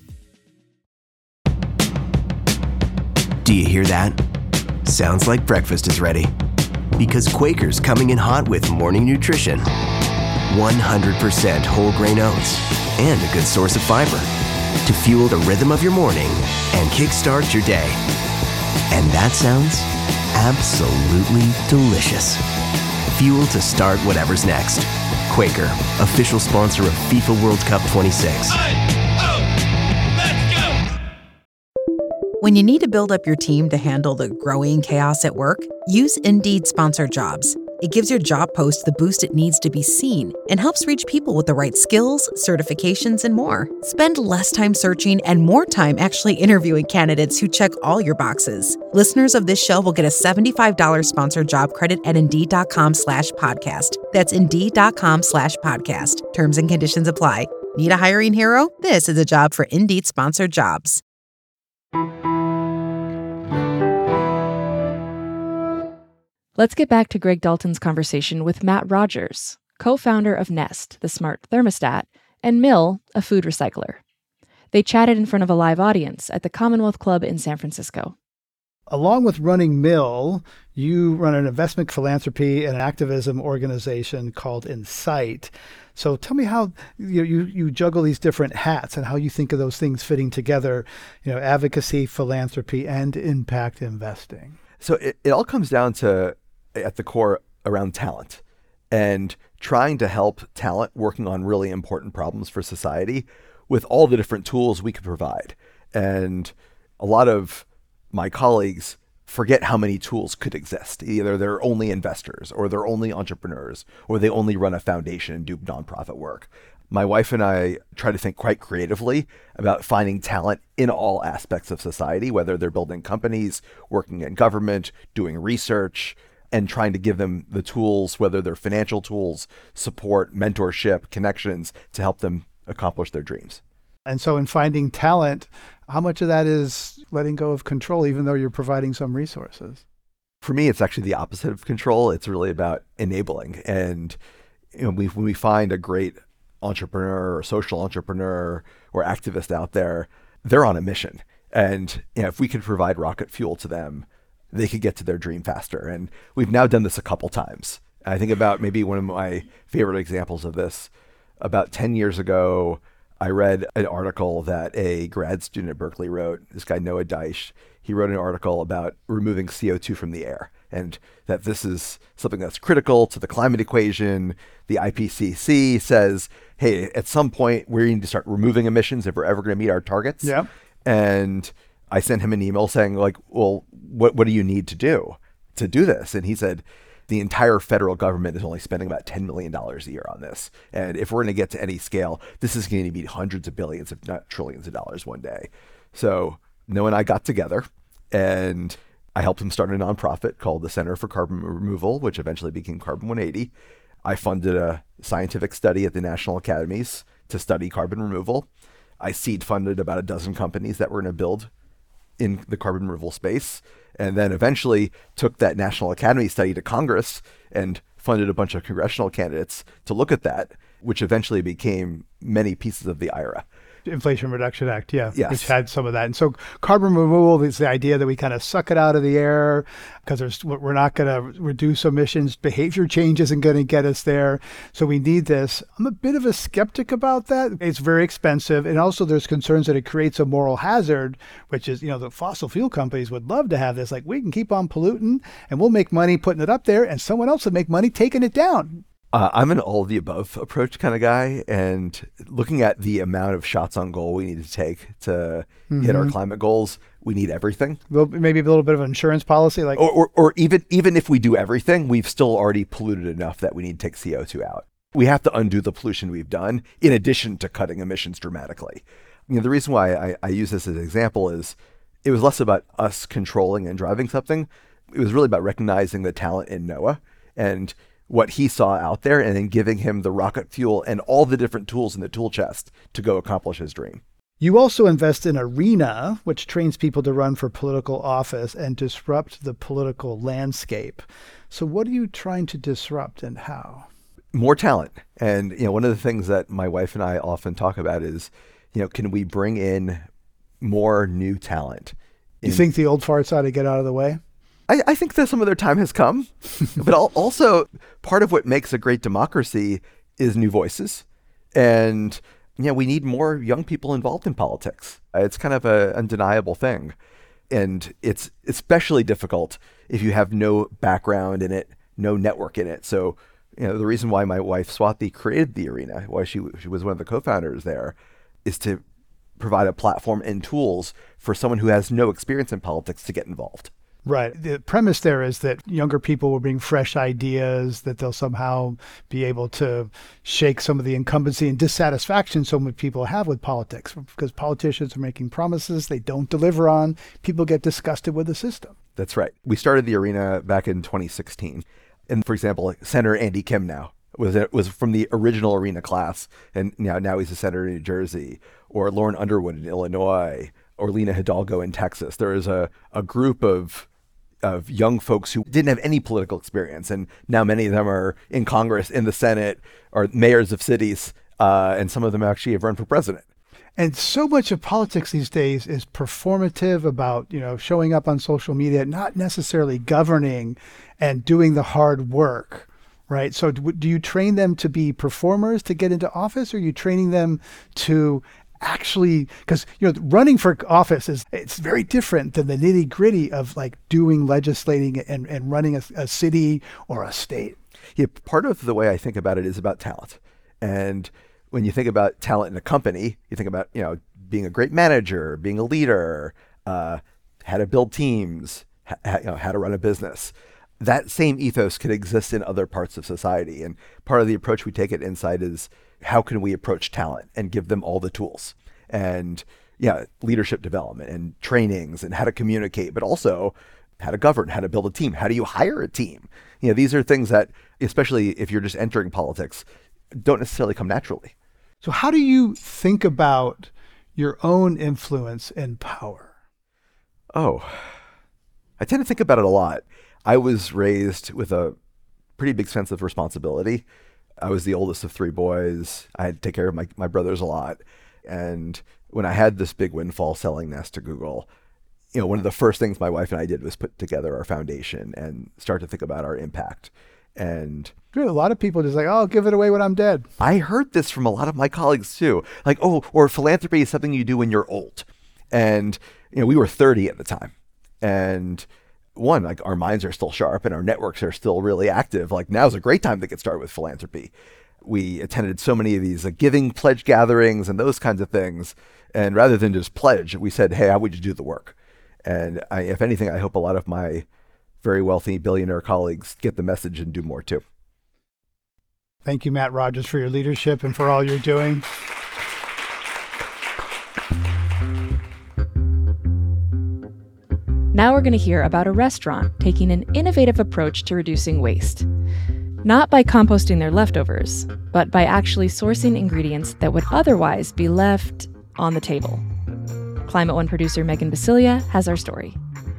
Speaker 8: Do you hear that? Sounds like breakfast is ready. Because Quaker's coming in hot with morning nutrition. one hundred percent whole grain oats and a good source of fiber to fuel the rhythm of your morning and kickstart your day. And that sounds absolutely delicious. Fuel to start whatever's next. Quaker, official sponsor of FIFA World Cup twenty-six.
Speaker 9: When you need to build up your team to handle the growing chaos at work, use Indeed Sponsored Jobs. It gives your job post the boost it needs to be seen and helps reach people with the right skills, certifications, and more. Spend less time searching and more time actually interviewing candidates who check all your boxes. Listeners of this show will get a seventy-five dollars sponsored job credit at Indeed.com slash podcast. That's Indeed.com slash podcast. Terms and conditions apply. Need a hiring hero? This is a job for Indeed sponsored jobs.
Speaker 3: Let's get back to Greg Dalton's conversation with Matt Rogers, co-founder of Nest, the smart thermostat, and Mill, a food recycler. They chatted in front of a live audience at the Commonwealth Club in San Francisco.
Speaker 6: Along with running Mill, you run an investment philanthropy and an activism organization called Insight. So tell me how you, you you juggle these different hats and how you think of those things fitting together, you know, advocacy, philanthropy, and impact investing.
Speaker 5: So it, it all comes down to, at the core, around talent and trying to help talent working on really important problems for society with all the different tools we could provide. And a lot of my colleagues forget how many tools could exist. Either they're only investors or they're only entrepreneurs or they only run a foundation and do nonprofit work. My wife and I try to think quite creatively about finding talent in all aspects of society, whether they're building companies, working in government, doing research, and trying to give them the tools, whether they're financial tools, support, mentorship, connections to help them accomplish their dreams.
Speaker 6: And so in finding talent, how much of that is letting go of control, even though you're providing some resources?
Speaker 5: For me, it's actually the opposite of control. It's really about enabling. And you know, we, when we find a great entrepreneur or social entrepreneur or activist out there, they're on a mission. And you know, if we could provide rocket fuel to them, they could get to their dream faster. And we've now done this a couple times. I think about maybe one of my favorite examples of this. About ten years ago, I read an article that a grad student at Berkeley wrote, this guy Noah Deich. He wrote an article about removing C O two from the air and that this is something that's critical to the climate equation. The I P C C says, hey, at some point we need to start removing emissions if we're ever going to meet our targets.
Speaker 6: Yeah.
Speaker 5: And I sent him an email saying, like, well, what, what do you need to do to do this? And he said, the entire federal government is only spending about ten million dollars a year on this. And if we're going to get to any scale, this is going to be hundreds of billions, if not trillions of dollars one day. So Noah and I got together and I helped him start a nonprofit called the Center for Carbon Removal, which eventually became Carbon one eighty. I funded a scientific study at the National Academies to study carbon removal. I seed funded about a dozen companies that were going to build in the carbon removal space, and then eventually took that National Academy study to Congress and funded a bunch of congressional candidates to look at that, which eventually became many pieces of the I R A.
Speaker 6: Inflation Reduction Act, yeah,
Speaker 5: yes.
Speaker 6: Which had some of that. And so carbon removal is the idea that we kind of suck it out of the air because there's, we're not going to reduce emissions. Behavior change isn't going to get us there. So we need this. I'm a bit of a skeptic about that. It's very expensive. And also there's concerns that it creates a moral hazard, which is, you know, the fossil fuel companies would love to have this. Like, we can keep on polluting and we'll make money putting it up there and someone else will make money taking it down.
Speaker 5: Uh, I'm an all of the above approach kind of guy, and looking at the amount of shots on goal we need to take to mm-hmm. hit our climate goals, we need everything.
Speaker 6: Well, maybe a little bit of an insurance policy, like,
Speaker 5: or, or, or even even if we do everything, we've still already polluted enough that we need to take C O two out. We have to undo the pollution we've done, in addition to cutting emissions dramatically. You know, the reason why I, I use this as an example is it was less about us controlling and driving something. It was really about recognizing the talent in Noah and what he saw out there, and then giving him the rocket fuel and all the different tools in the tool chest to go accomplish his dream.
Speaker 6: You also invest in Arena, which trains people to run for political office and disrupt the political landscape. So what are you trying to disrupt and how?
Speaker 5: More talent. And, you know, one of the things that my wife and I often talk about is, you know, can we bring in more new talent? In-
Speaker 6: you think the old farts ought to get out of the way?
Speaker 5: I, I think that some of their time has come, but also part of what makes a great democracy is new voices. And, you know, we need more young people involved in politics. It's kind of an undeniable thing. And it's especially difficult if you have no background in it, no network in it. So, you know, the reason why my wife Swati created the Arena, why she, she was one of the co-founders there, is to provide a platform and tools for someone who has no experience in politics to get involved.
Speaker 6: Right. The premise there is that younger people will bring fresh ideas, that they'll somehow be able to shake some of the incumbency and dissatisfaction so many people have with politics, because politicians are making promises they don't deliver on. People get disgusted with the system.
Speaker 5: That's right. We started the arena back in twenty sixteen. And for example, Senator Andy Kim now was was from the original arena class, and now now he's a senator in New Jersey, or Lauren Underwood in Illinois, or Lena Hidalgo in Texas. There is a, a group of of young folks who didn't have any political experience, and now many of them are in Congress, in the Senate, are mayors of cities, uh, and some of them actually have run for president.
Speaker 6: And so much of politics these days is performative, about, you know, showing up on social media, not necessarily governing and doing the hard work, right? So do, do you train them to be performers to get into office, or are you training them to actually, because, you know, running for office is, it's very different than the nitty gritty of like doing legislating and, and running a, a city or a state.
Speaker 5: Yeah, part of the way I think about it is about talent. And when you think about talent in a company, you think about, you know, being a great manager, being a leader, uh, how to build teams, ha- you know, how to run a business. That same ethos could exist in other parts of society. And part of the approach we take at Insight is, how can we approach talent and give them all the tools and, yeah, leadership development and trainings and how to communicate, but also how to govern, how to build a team. How do you hire a team? You know, these are things that, especially if you're just entering politics, don't necessarily come naturally.
Speaker 6: So how do you think about your own influence and power?
Speaker 5: Oh, I tend to think about it a lot. I was raised with a pretty big sense of responsibility. I was the oldest of three boys. I had to take care of my, my brothers a lot. And when I had this big windfall selling Nest to Google, you know, one of the first things my wife and I did was put together our foundation and start to think about our impact. And
Speaker 6: Good. A lot of people just like, oh, I'll give it away when I'm dead.
Speaker 5: I heard this from a lot of my colleagues too. Like, oh, or philanthropy is something you do when you're old. And, you know, we were thirty at the time. And one, like, our minds are still sharp and our networks are still really active. Like, now's a great time to get started with philanthropy. We attended so many of these like, giving pledge gatherings and those kinds of things. And rather than just pledge, we said, hey, how would you do the work? And I, if anything, I hope a lot of my very wealthy billionaire colleagues get the message and do more too.
Speaker 6: Thank you, Matt Rogers, for your leadership and for all you're doing.
Speaker 3: Now we're going to hear about a restaurant taking an innovative approach to reducing waste. Not by composting their leftovers, but by actually sourcing ingredients that would otherwise be left on the table. Climate One producer Megan Basilia has our story.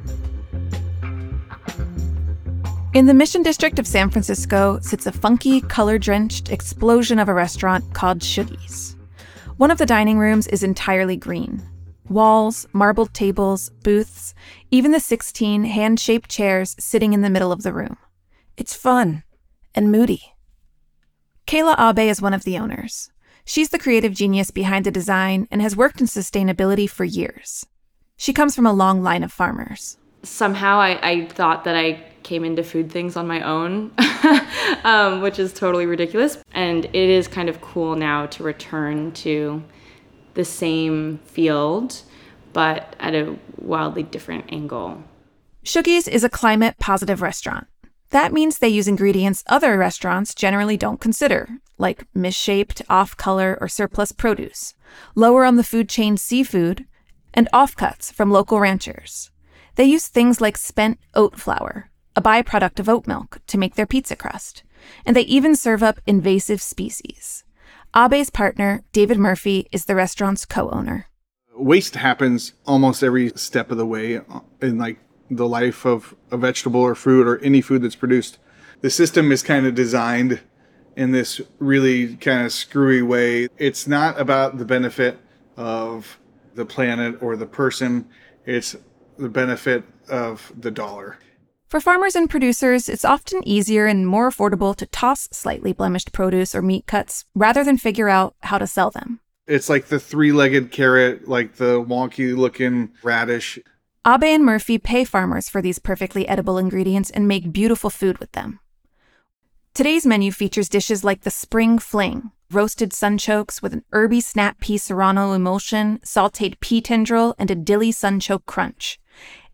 Speaker 10: In the Mission District of San Francisco sits a funky, color-drenched explosion of a restaurant called Shuggies. One of the dining rooms is entirely green. Walls, marbled tables, booths, even the sixteen hand-shaped chairs sitting in the middle of the room. It's fun and moody. Kayla Abe is one of the owners. She's the creative genius behind the design and has worked in sustainability for years. She comes from a long line of farmers.
Speaker 11: Somehow I, I thought that I came into food things on my own, um, which is totally ridiculous. And it is kind of cool now to return to the same field, but at a wildly different angle.
Speaker 10: Shuggies is a climate-positive restaurant. That means they use ingredients other restaurants generally don't consider, like misshaped, off-color, or surplus produce, lower on the food chain seafood, and offcuts from local ranchers. They use things like spent oat flour, a byproduct of oat milk, to make their pizza crust. And they even serve up invasive species. Abe's partner, David Murphy, is the restaurant's co-owner.
Speaker 12: Waste happens almost every step of the way in like the life of a vegetable or fruit or any food that's produced. The system is kind of designed in this really kind of screwy way. It's not about the benefit of the planet or the person. It's the benefit of the dollar.
Speaker 10: For farmers and producers, it's often easier and more affordable to toss slightly blemished produce or meat cuts rather than figure out how to sell them.
Speaker 12: It's like the three-legged carrot, like the wonky-looking radish.
Speaker 10: Abe and Murphy pay farmers for these perfectly edible ingredients and make beautiful food with them. Today's menu features dishes like the Spring Fling, roasted sunchokes with an herby snap pea serrano emulsion, sautéed pea tendril, and a dilly sunchoke crunch.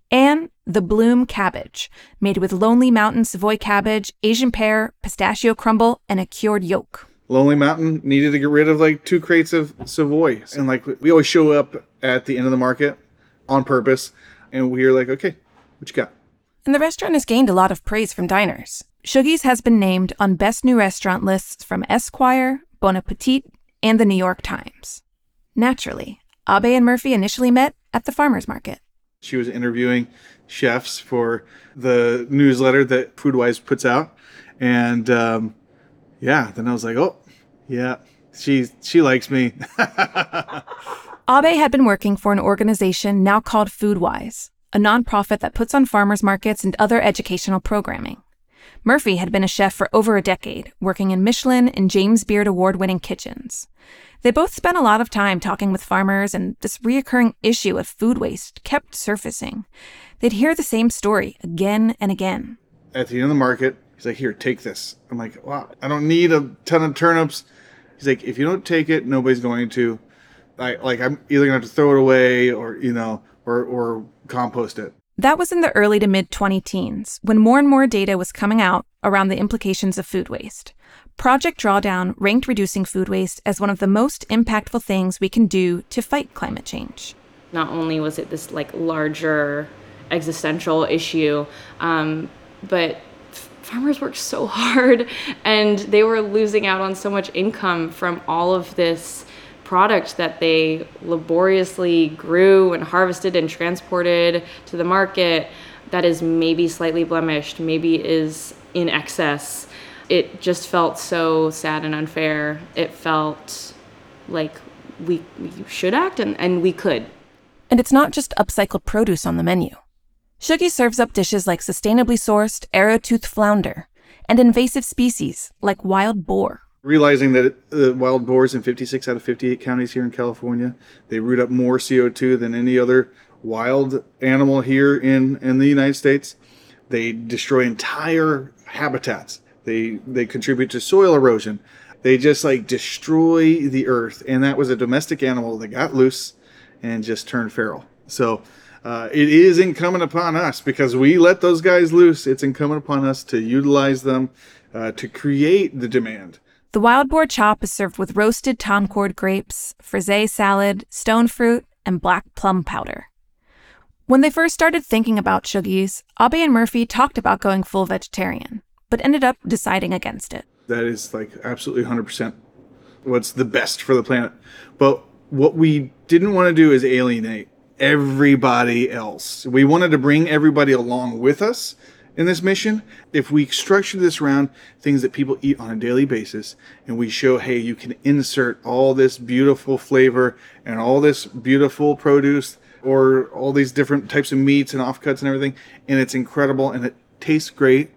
Speaker 10: and the Bloom cabbage, made with Lonely Mountain Savoy cabbage, Asian pear, pistachio crumble, and a cured yolk.
Speaker 12: Lonely Mountain needed to get rid of like two crates of Savoy. And like we always show up at the end of the market on purpose. And we're like, okay, what you got?
Speaker 10: And the restaurant has gained a lot of praise from diners. Shuggies has been named on best new restaurant lists from Esquire, Bon Appetit, and the New York Times. Naturally, Abe and Murphy initially met at the farmer's market.
Speaker 12: She was interviewing chefs for the newsletter that Foodwise puts out. And um, yeah, then I was like, oh, yeah, she, she likes me.
Speaker 10: Abe had been working for an organization now called Foodwise, a nonprofit that puts on farmers markets and other educational programming. Murphy had been a chef for over a decade, working in Michelin and James Beard award-winning kitchens. They both spent a lot of time talking with farmers, and this reoccurring issue of food waste kept surfacing. They'd hear the same story again and again.
Speaker 12: At the end of the market, he's like, here, take this. I'm like, wow, I don't need a ton of turnips. He's like, if you don't take it, nobody's going to. I, like, I'm either going to have to throw it away or, you know, or, or compost it.
Speaker 10: That was in the early to mid twenty teens, when more and more data was coming out around the implications of food waste. Project Drawdown ranked reducing food waste as one of the most impactful things we can do to fight climate change.
Speaker 11: Not only was it this like larger existential issue, um, but farmers worked so hard and they were losing out on so much income from all of this product that they laboriously grew and harvested and transported to the market that is maybe slightly blemished, maybe is in excess. It just felt so sad and unfair. It felt like we, we should act and, and we could.
Speaker 10: And it's not just upcycled produce on the menu. Shuggie serves up dishes like sustainably sourced arrowtooth flounder and invasive species like wild boar.
Speaker 12: Realizing that uh, wild boars in fifty-six out of fifty-eight counties here in California, they root up more C O two than any other wild animal here in, in the United States. They destroy entire habitats. They they contribute to soil erosion. They just like destroy the earth. And that was a domestic animal that got loose and just turned feral. So uh, it is incumbent upon us, because we let those guys loose. It's incumbent upon us to utilize them uh, to create the demand.
Speaker 10: The wild boar chop is served with roasted Concord grapes, frisee salad, stone fruit, and black plum powder. When they first started thinking about Shuggies, Abe and Murphy talked about going full vegetarian, but ended up deciding against it.
Speaker 12: That is like absolutely one hundred percent what's the best for the planet. But what we didn't want to do is alienate everybody else. We wanted to bring everybody along with us in this mission. If we structure this around things that people eat on a daily basis, and we show, hey, you can insert all this beautiful flavor and all this beautiful produce or all these different types of meats and offcuts and everything, and it's incredible and it tastes great,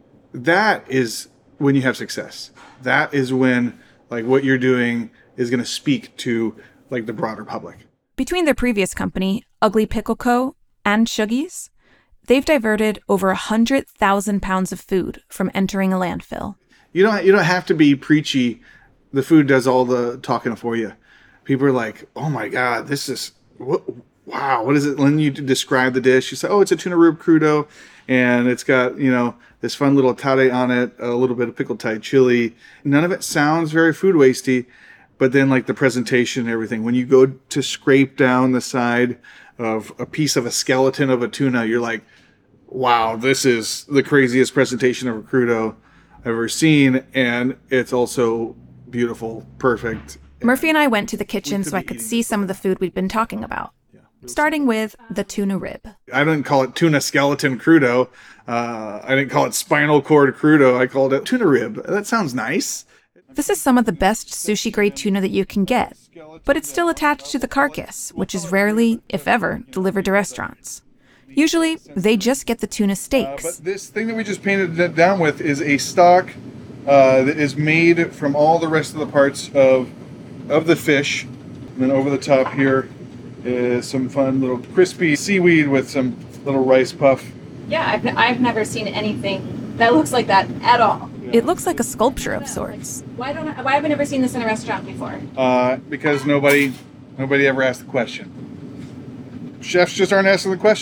Speaker 12: that is when you have success. That is when like what you're doing is going to speak to like the broader public.
Speaker 10: Between their previous company, Ugly Pickle Co. and Shuggies, they've diverted over one hundred thousand pounds of food from entering a landfill.
Speaker 12: You don't, you don't have to be preachy. The food does all the talking for you. People are like, oh my God, this is, what, wow, what is it? When you describe the dish, you say, oh, it's a tuna rib crudo, and it's got, you know, this fun little tare on it, a little bit of pickled Thai chili. None of it sounds very food wastey, but then like the presentation and everything, when you go to scrape down the side of a piece of a skeleton of a tuna, you're like, wow, this is the craziest presentation of a crudo I've ever seen. And it's also beautiful, perfect.
Speaker 10: Murphy and I went to the kitchen so I could see some of the food we'd been talking about, starting with the tuna rib.
Speaker 12: I didn't call it tuna skeleton crudo. Uh, I didn't call it spinal cord crudo. I called it tuna rib. That sounds nice.
Speaker 10: This is some of the best sushi-grade tuna that you can get, but it's still attached to the carcass, which is rarely, if ever, delivered to restaurants. Usually, they just get the tuna steaks.
Speaker 12: Uh, but this thing that we just painted it down with is a stock uh, that is made from all the rest of the parts of of the fish. And then over the top here is some fun little crispy seaweed with some little rice puff.
Speaker 13: Yeah, I've, n- I've never seen anything that looks like that at all.
Speaker 10: It looks like a sculpture of sorts.
Speaker 13: Why don't I, why have I never seen this in a restaurant before?
Speaker 12: Uh, because nobody nobody ever asked the question. Chefs just aren't asking the question.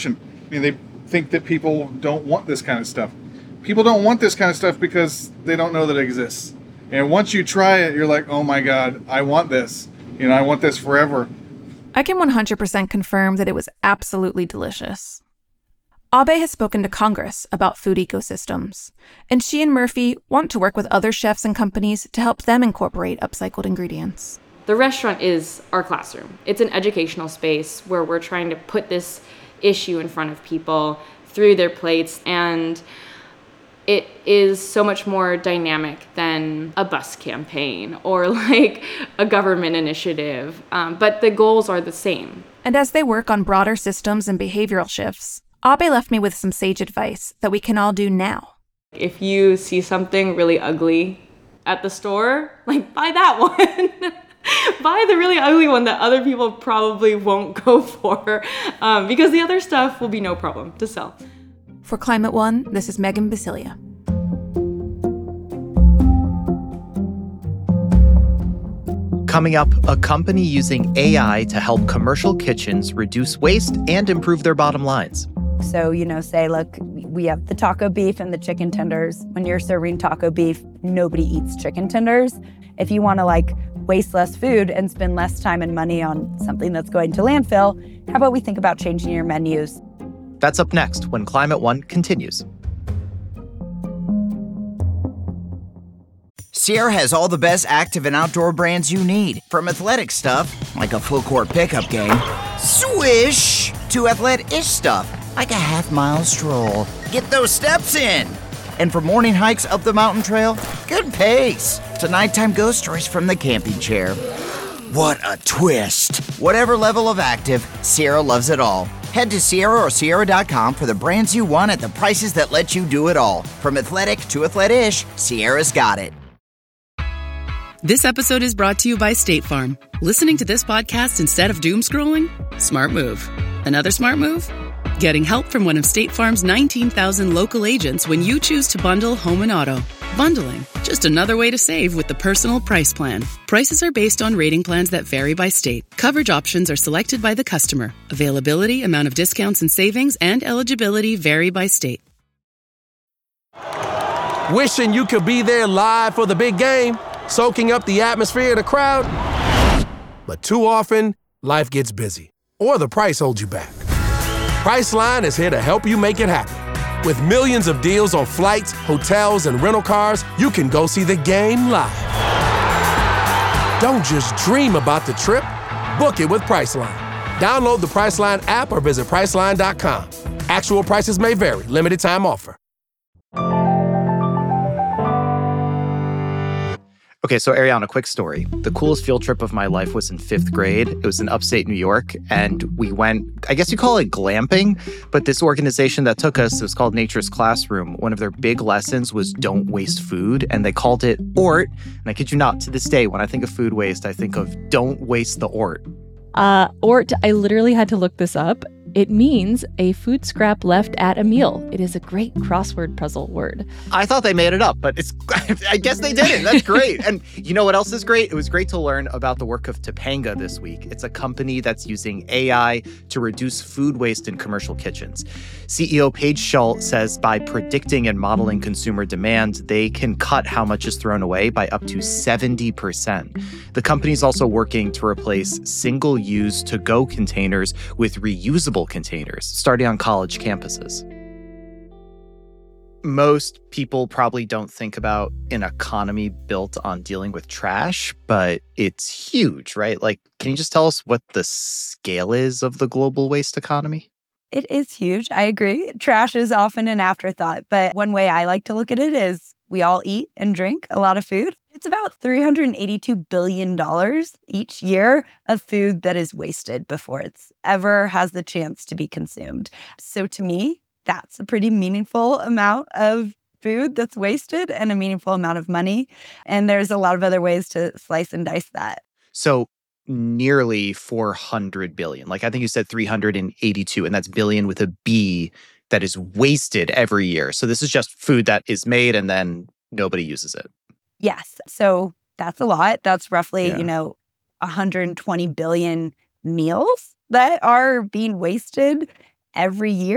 Speaker 12: I mean, they think that people don't want this kind of stuff. People don't want this kind of stuff because they don't know that it exists. And once you try it, you're like, oh my God, I want this. You know, I want this forever.
Speaker 10: I can one hundred percent confirm that it was absolutely delicious. Abe has spoken to Congress about food ecosystems, and she and Murphy want to work with other chefs and companies to help them incorporate upcycled ingredients.
Speaker 11: The restaurant is our classroom. It's an educational space where we're trying to put this issue in front of people through their plates, and it is so much more dynamic than a bus campaign or like a government initiative, um, but the goals are the same.
Speaker 10: And as they work on broader systems and behavioral shifts, Abe left me with some sage advice that we can all do now.
Speaker 11: If you see something really ugly at the store, like buy that one. Buy the really ugly one that other people probably won't go for, um, because the other stuff will be no problem to sell.
Speaker 10: For Climate One, this is Megan Basilia.
Speaker 4: Coming up, a company using A I to help commercial kitchens reduce waste and improve their bottom lines.
Speaker 14: So, you know, say, look, we have the taco beef and the chicken tenders. When you're serving taco beef, nobody eats chicken tenders. If you want to, like, waste less food and spend less time and money on something that's going to landfill, how about we think about changing your menus?
Speaker 4: That's up next when Climate One continues.
Speaker 15: Sierra has all the best active and outdoor brands you need. From athletic stuff, like a full court pickup game, swish, to athlete-ish stuff, like a half-mile stroll. Get those steps in. And for morning hikes up the mountain trail, good pace. To nighttime ghost stories from the camping chair. What a twist. Whatever level of active, Sierra loves it all. Head to Sierra or Sierra dot com for the brands you want at the prices that let you do it all. From athletic to athlete-ish, Sierra's got it.
Speaker 16: This episode is brought to you by State Farm. Listening to this podcast instead of doom scrolling? Smart move. Another smart move? Getting help from one of State Farm's nineteen thousand local agents when you choose to bundle home and auto. Bundling, just another way to save with the Personal Price Plan. Prices are based on rating plans that vary by state. Coverage options are selected by the customer. Availability, amount of discounts and savings, and eligibility vary by state.
Speaker 17: Wishing you could be there live for the big game, soaking up the atmosphere of the crowd. But too often, life gets busy, or the price holds you back. Priceline is here to help you make it happen. With millions of deals on flights, hotels, and rental cars, you can go see the game live. Don't just dream about the trip. Book it with Priceline. Download the Priceline app or visit Priceline dot com. Actual prices may vary. Limited time offer.
Speaker 4: Okay, so Ariana, quick story. The coolest field trip of my life was in fifth grade. It was in upstate New York, and we went, I guess you call it glamping, but this organization that took us, it was called Nature's Classroom. One of their big lessons was don't waste food, and they called it O R T. And I kid you not, to this day, when I think of food waste, I think of don't waste the O R T.
Speaker 3: Uh, O R T, I literally had to look this up. It means a food scrap left at a meal. It is a great crossword puzzle word.
Speaker 4: I thought they made it up, but it's I guess they didn't. That's great. And you know what else is great? It was great to learn about the work of Topanga this week. It's a company that's using A I to reduce food waste in commercial kitchens. C E O Paige Schull says by predicting and modeling consumer demand, they can cut how much is thrown away by up to seventy percent. The company's also working to replace single-use to-go containers with reusable containers, starting on college campuses. Most people probably don't think about an economy built on dealing with trash, but it's huge, right? Like, can you just tell us what the scale is of the global waste economy?
Speaker 14: It is huge. I agree. Trash is often an afterthought, but one way I like to look at it is we all eat and drink a lot of food. It's about three hundred eighty-two billion dollars each year of food that is wasted before it's ever has the chance to be consumed. So to me, that's a pretty meaningful amount of food that's wasted and a meaningful amount of money. And there's a lot of other ways to slice and dice that.
Speaker 4: So nearly four hundred billion. Like I think you said three hundred eighty-two, and that's billion with a B, that is wasted every year. So this is just food that is made and then nobody uses it.
Speaker 14: Yes. So that's a lot. That's roughly,
Speaker 4: Yeah.
Speaker 14: you know, one hundred twenty billion meals that are being wasted every year.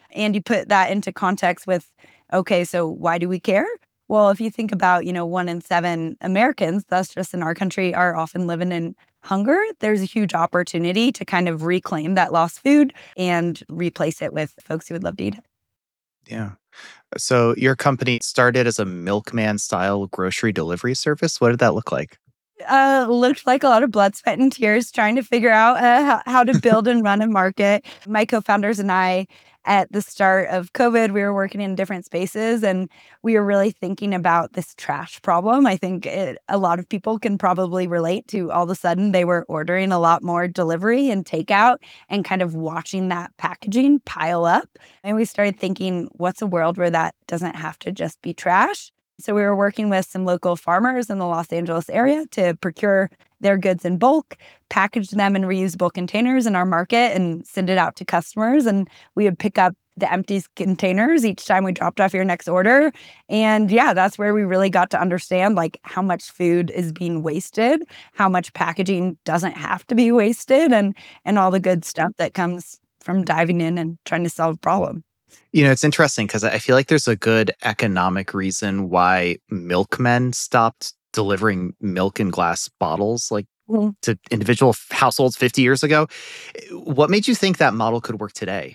Speaker 14: And you put that into context with, okay, so why do we care? Well, if you think about, you know, one in seven Americans, that's just in our country, are often living in hunger, there's a huge opportunity to kind of reclaim that lost food and replace it with folks who would love to eat it.
Speaker 4: Yeah. So your company started as a milkman style grocery delivery service. What did that look like?
Speaker 14: Uh, looked like a lot of blood, sweat, and tears trying to figure out uh, how, how to build and run a market. My co-founders and I, at the start of COVID, we were working in different spaces and we were really thinking about this trash problem. I think it, a lot of people can probably relate to all of a sudden they were ordering a lot more delivery and takeout and kind of watching that packaging pile up. And we started thinking, what's a world where that doesn't have to just be trash? So we were working with some local farmers in the Los Angeles area to procure their goods in bulk, package them in reusable containers in our market, and send it out to customers. And we would pick up the empty containers each time we dropped off your next order. And yeah, that's where we really got to understand like how much food is being wasted, how much packaging doesn't have to be wasted, and and all the good stuff that comes from diving in and trying to solve a problem.
Speaker 4: You know, it's interesting because I feel like there's a good economic reason why milkmen stopped delivering milk in glass bottles like mm-hmm. to individual households fifty years ago. What made you think that model could work today?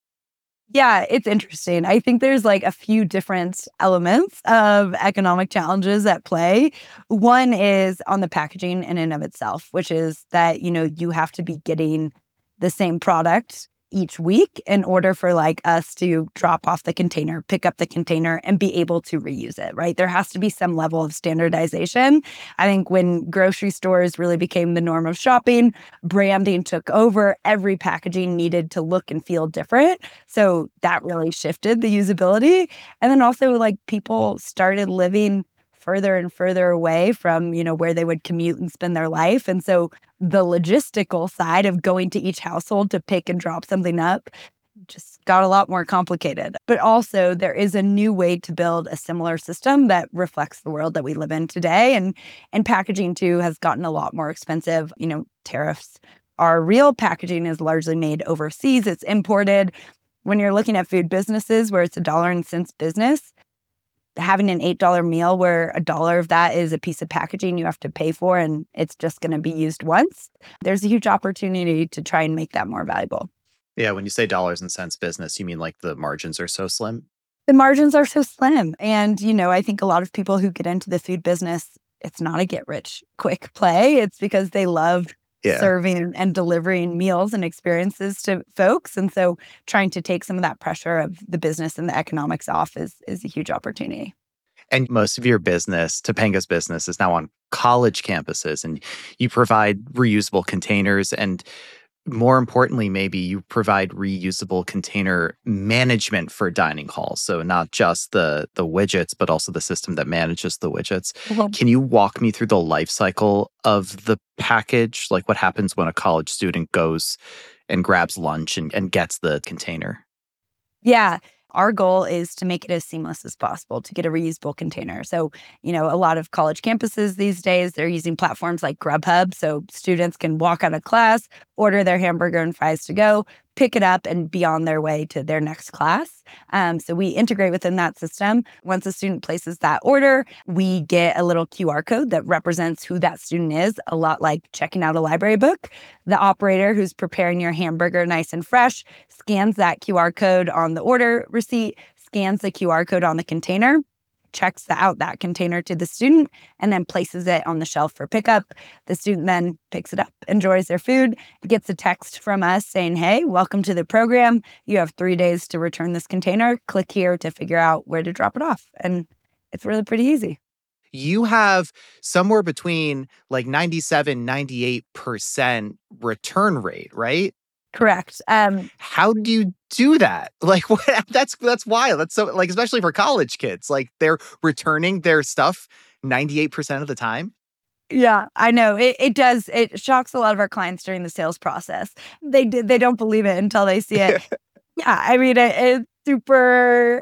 Speaker 14: Yeah, it's interesting. I think there's like a few different elements of economic challenges at play. One is on the packaging in and of itself, which is that, you know, you have to be getting the same product each week in order for like us to drop off the container, pick up the container, and be able to reuse it, right? There has to be some level of standardization. I think when grocery stores really became the norm of shopping, branding took over. Every packaging needed to look and feel different. So that really shifted the usability. And then also like people started living further and further away from, you know, where they would commute and spend their life. And so the logistical side of going to each household to pick and drop something up just got a lot more complicated. But also there is a new way to build a similar system that reflects the world that we live in today. And, and packaging too has gotten a lot more expensive. You know, tariffs are real. Packaging is largely made overseas. It's imported. When you're looking at food businesses where it's a dollar and cents business, having an eight dollar meal where a dollar of that is a piece of packaging you have to pay for and it's just going to be used once, there's a huge opportunity to try and make that more valuable.
Speaker 4: Yeah, when you say dollars and cents business, you mean like the margins are so slim?
Speaker 14: The margins are so slim. And, you know, I think a lot of people who get into the food business, it's not a get rich quick play. It's because they love yeah. serving and delivering meals and experiences to folks. And so trying to take some of that pressure of the business and the economics off is, is a huge opportunity.
Speaker 4: And most of your business, Topanga's business, is now on college campuses, and you provide reusable containers, and more importantly, maybe you provide reusable container management for dining halls. So not just the the widgets, but also the system that manages the widgets. Mm-hmm. Can you walk me through the life cycle of the package? Like what happens when a college student goes and grabs lunch and, and gets the container?
Speaker 14: Yeah. Our goal is to make it as seamless as possible to get a reusable container. So, you know, a lot of college campuses these days, they're using platforms like Grubhub. So students can walk out of class, order their hamburger and fries to go, pick it up, and be on their way to their next class. Um, so we integrate within that system. Once a student places that order, we get a little Q R code that represents who that student is, a lot like checking out a library book. The operator who's preparing your hamburger nice and fresh scans that Q R code on the order receipt, scans the Q R code on the container, checks out that container to the student, and then places it on the shelf for pickup. The student then picks it up, enjoys their food, gets a text from us saying, hey, welcome to the program. You have three days to return this container. Click here to figure out where to drop it off. And it's really pretty easy.
Speaker 4: You have somewhere between like ninety-seven, ninety-eight percent return rate, right?
Speaker 14: Correct. Um,
Speaker 4: How do you do that? Like, what? That's that's wild. That's so like, especially for college kids, like they're returning their stuff ninety-eight percent of the time.
Speaker 14: Yeah, I know. It it does. It shocks a lot of our clients during the sales process. They they don't believe it until they see it. Yeah, I mean, it, it's super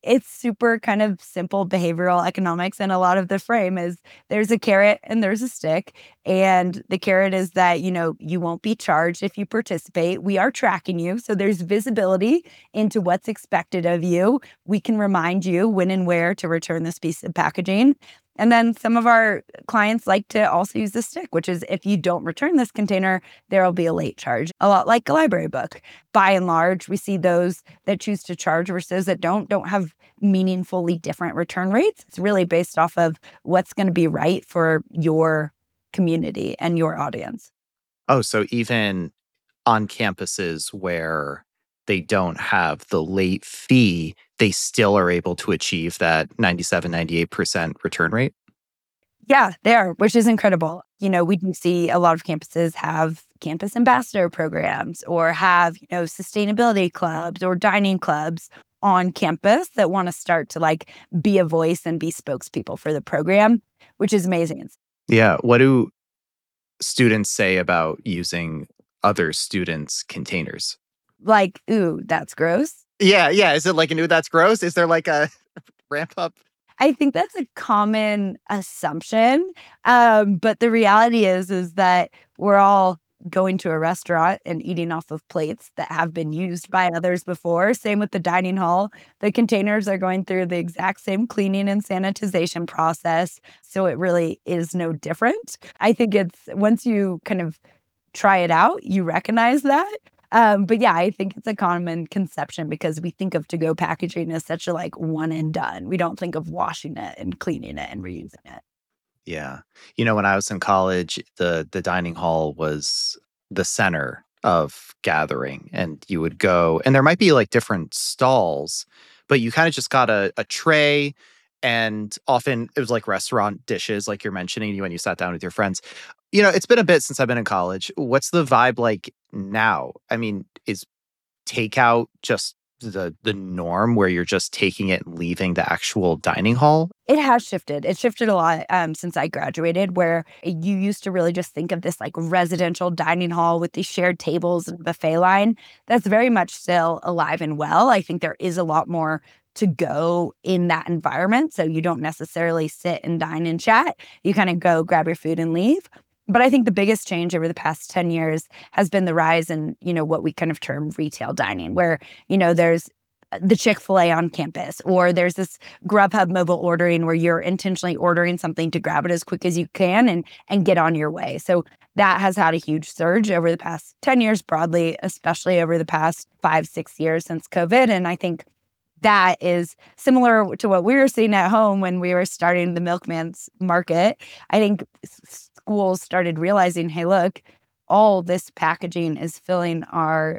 Speaker 14: It's super kind of simple behavioral economics. And a lot of the frame is there's a carrot and there's a stick. And the carrot is that, you know, you won't be charged if you participate. We are tracking you. So there's visibility into what's expected of you. We can remind you when and where to return this piece of packaging. And then some of our clients like to also use the stick, which is if you don't return this container, there will be a late charge, a lot like a library book. By and large, we see those that choose to charge versus that don't, don't have meaningfully different return rates. It's really based off of what's going to be right for your community and your audience.
Speaker 4: Oh, so even on campuses where they don't have the late fee, they still are able to achieve that ninety-seven, ninety-eight percent return rate?
Speaker 14: Yeah, they are, which is incredible. You know, we do see a lot of campuses have campus ambassador programs or have, you know, sustainability clubs or dining clubs on campus that want to start to like be a voice and be spokespeople for the program, which is amazing.
Speaker 4: Yeah. What do students say about using other students' containers?
Speaker 14: Like, ooh, that's gross.
Speaker 4: Yeah, yeah. Is it like an ooh, that's gross? Is there like a ramp up?
Speaker 14: I think that's a common assumption. Um, but the reality is, is that we're all going to a restaurant and eating off of plates that have been used by others before. Same with the dining hall. The containers are going through the exact same cleaning and sanitization process. So it really is no different. I think it's once you kind of try it out, you recognize that. Um, but yeah, I think it's a common conception because we think of to-go packaging as such a like one and done. We don't think of washing it and cleaning it and reusing it.
Speaker 4: Yeah. You know, when I was in college, the the dining hall was the center of gathering. And you would go, and there might be like different stalls, but you kind of just got a, a tray. And often it was like restaurant dishes, like you're mentioning when you sat down with your friends. You know, it's been a bit since I've been in college. What's the vibe like now? I mean, is takeout just the the norm where you're just taking it and leaving the actual dining hall?
Speaker 14: It has shifted. It shifted a lot um, since I graduated, where you used to really just think of this like residential dining hall with these shared tables and buffet line. That's very much still alive and well. I think there is a lot more to go in that environment. So you don't necessarily sit and dine and chat. You kind of go grab your food and leave. But I think the biggest change over the past ten years has been the rise in, you know, what we kind of term retail dining, where, you know, there's the Chick-fil-A on campus, or there's this Grubhub mobile ordering where you're intentionally ordering something to grab it as quick as you can and and get on your way. So that has had a huge surge over the past ten years broadly, especially over the past five, six years since COVID. And I think that is similar to what we were seeing at home when we were starting the Milkman's Market. I think schools started realizing, hey, look, all this packaging is filling our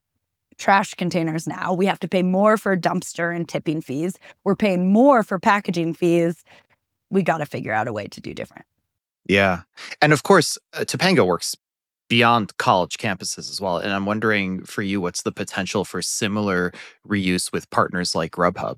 Speaker 14: trash containers now. We have to pay more for dumpster and tipping fees. We're paying more for packaging fees. We got to figure out a way to do different.
Speaker 4: Yeah. And of course, uh, Topanga works beyond college campuses as well. And I'm wondering for you, what's the potential for similar reuse with partners like Grubhub?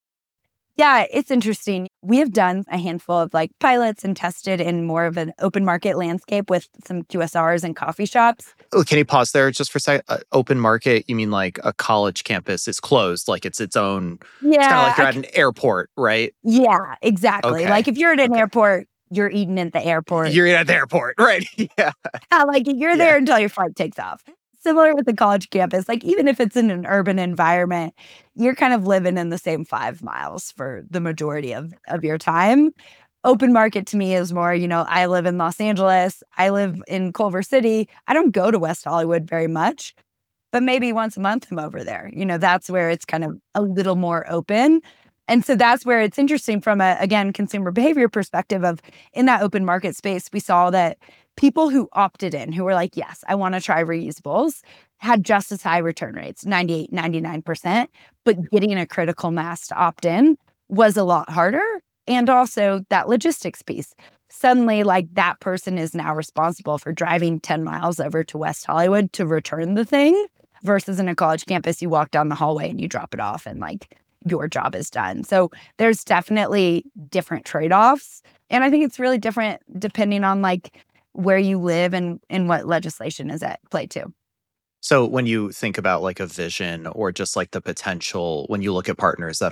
Speaker 14: Yeah, it's interesting. We have done a handful of like pilots and tested in more of an open market landscape with some Q S Rs and coffee shops.
Speaker 4: Oh, can you pause there just for a second? Uh, open market, you mean like a college campus is closed, like it's its own,
Speaker 14: Yeah,
Speaker 4: it's kind of like you're
Speaker 14: I
Speaker 4: at an airport, right?
Speaker 14: Yeah, exactly.
Speaker 4: Okay.
Speaker 14: Like if you're at an airport, you're eating at the airport.
Speaker 4: You're at the airport, right? Yeah.
Speaker 14: Yeah, like you're there until your flight takes off. Similar with the college campus, like even if it's in an urban environment, you're kind of living in the same five miles for the majority of, of your time. Open market to me is more, you know, I live in Los Angeles. I live in Culver City. I don't go to West Hollywood very much, but maybe once a month I'm over there. You know, that's where it's kind of a little more open. And so that's where it's interesting from a, again, consumer behavior perspective of in that open market space, we saw that people who opted in, who were like, yes, I want to try reusables, had just as high return rates, ninety-eight, ninety-nine percent, but getting a critical mass to opt in was a lot harder. And also that logistics piece. Suddenly, like that person is now responsible for driving ten miles over to West Hollywood to return the thing versus in a college campus, you walk down the hallway and you drop it off and like your job is done. So there's definitely different trade-offs. And I think it's really different depending on like where you live and, and what legislation is at play too.
Speaker 4: So when you think about like a vision or just like the potential, when you look at partners that are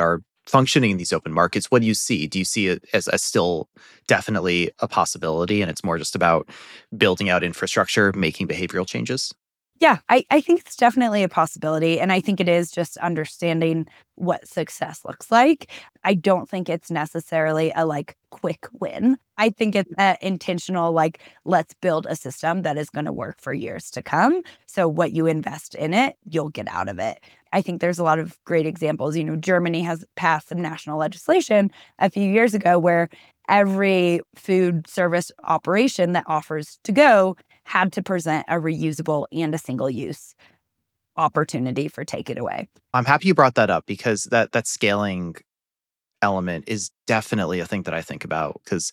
Speaker 18: functioning in these open markets, what do you see? Do you see it as, as still definitely a possibility and it's more just about building out infrastructure, making behavioral changes?
Speaker 14: Yeah, I, I think it's definitely a possibility. And I think it is just understanding what success looks like. I don't think it's necessarily a like quick win. I think it's an intentional, like, let's build a system that is going to work for years to come. So what you invest in it, you'll get out of it. I think there's a lot of great examples. You know, Germany has passed some national legislation a few years ago where every food service operation that offers to go had to present a reusable and a single use opportunity for take it away.
Speaker 18: I'm happy you brought that up because that that scaling element is definitely a thing that I think about because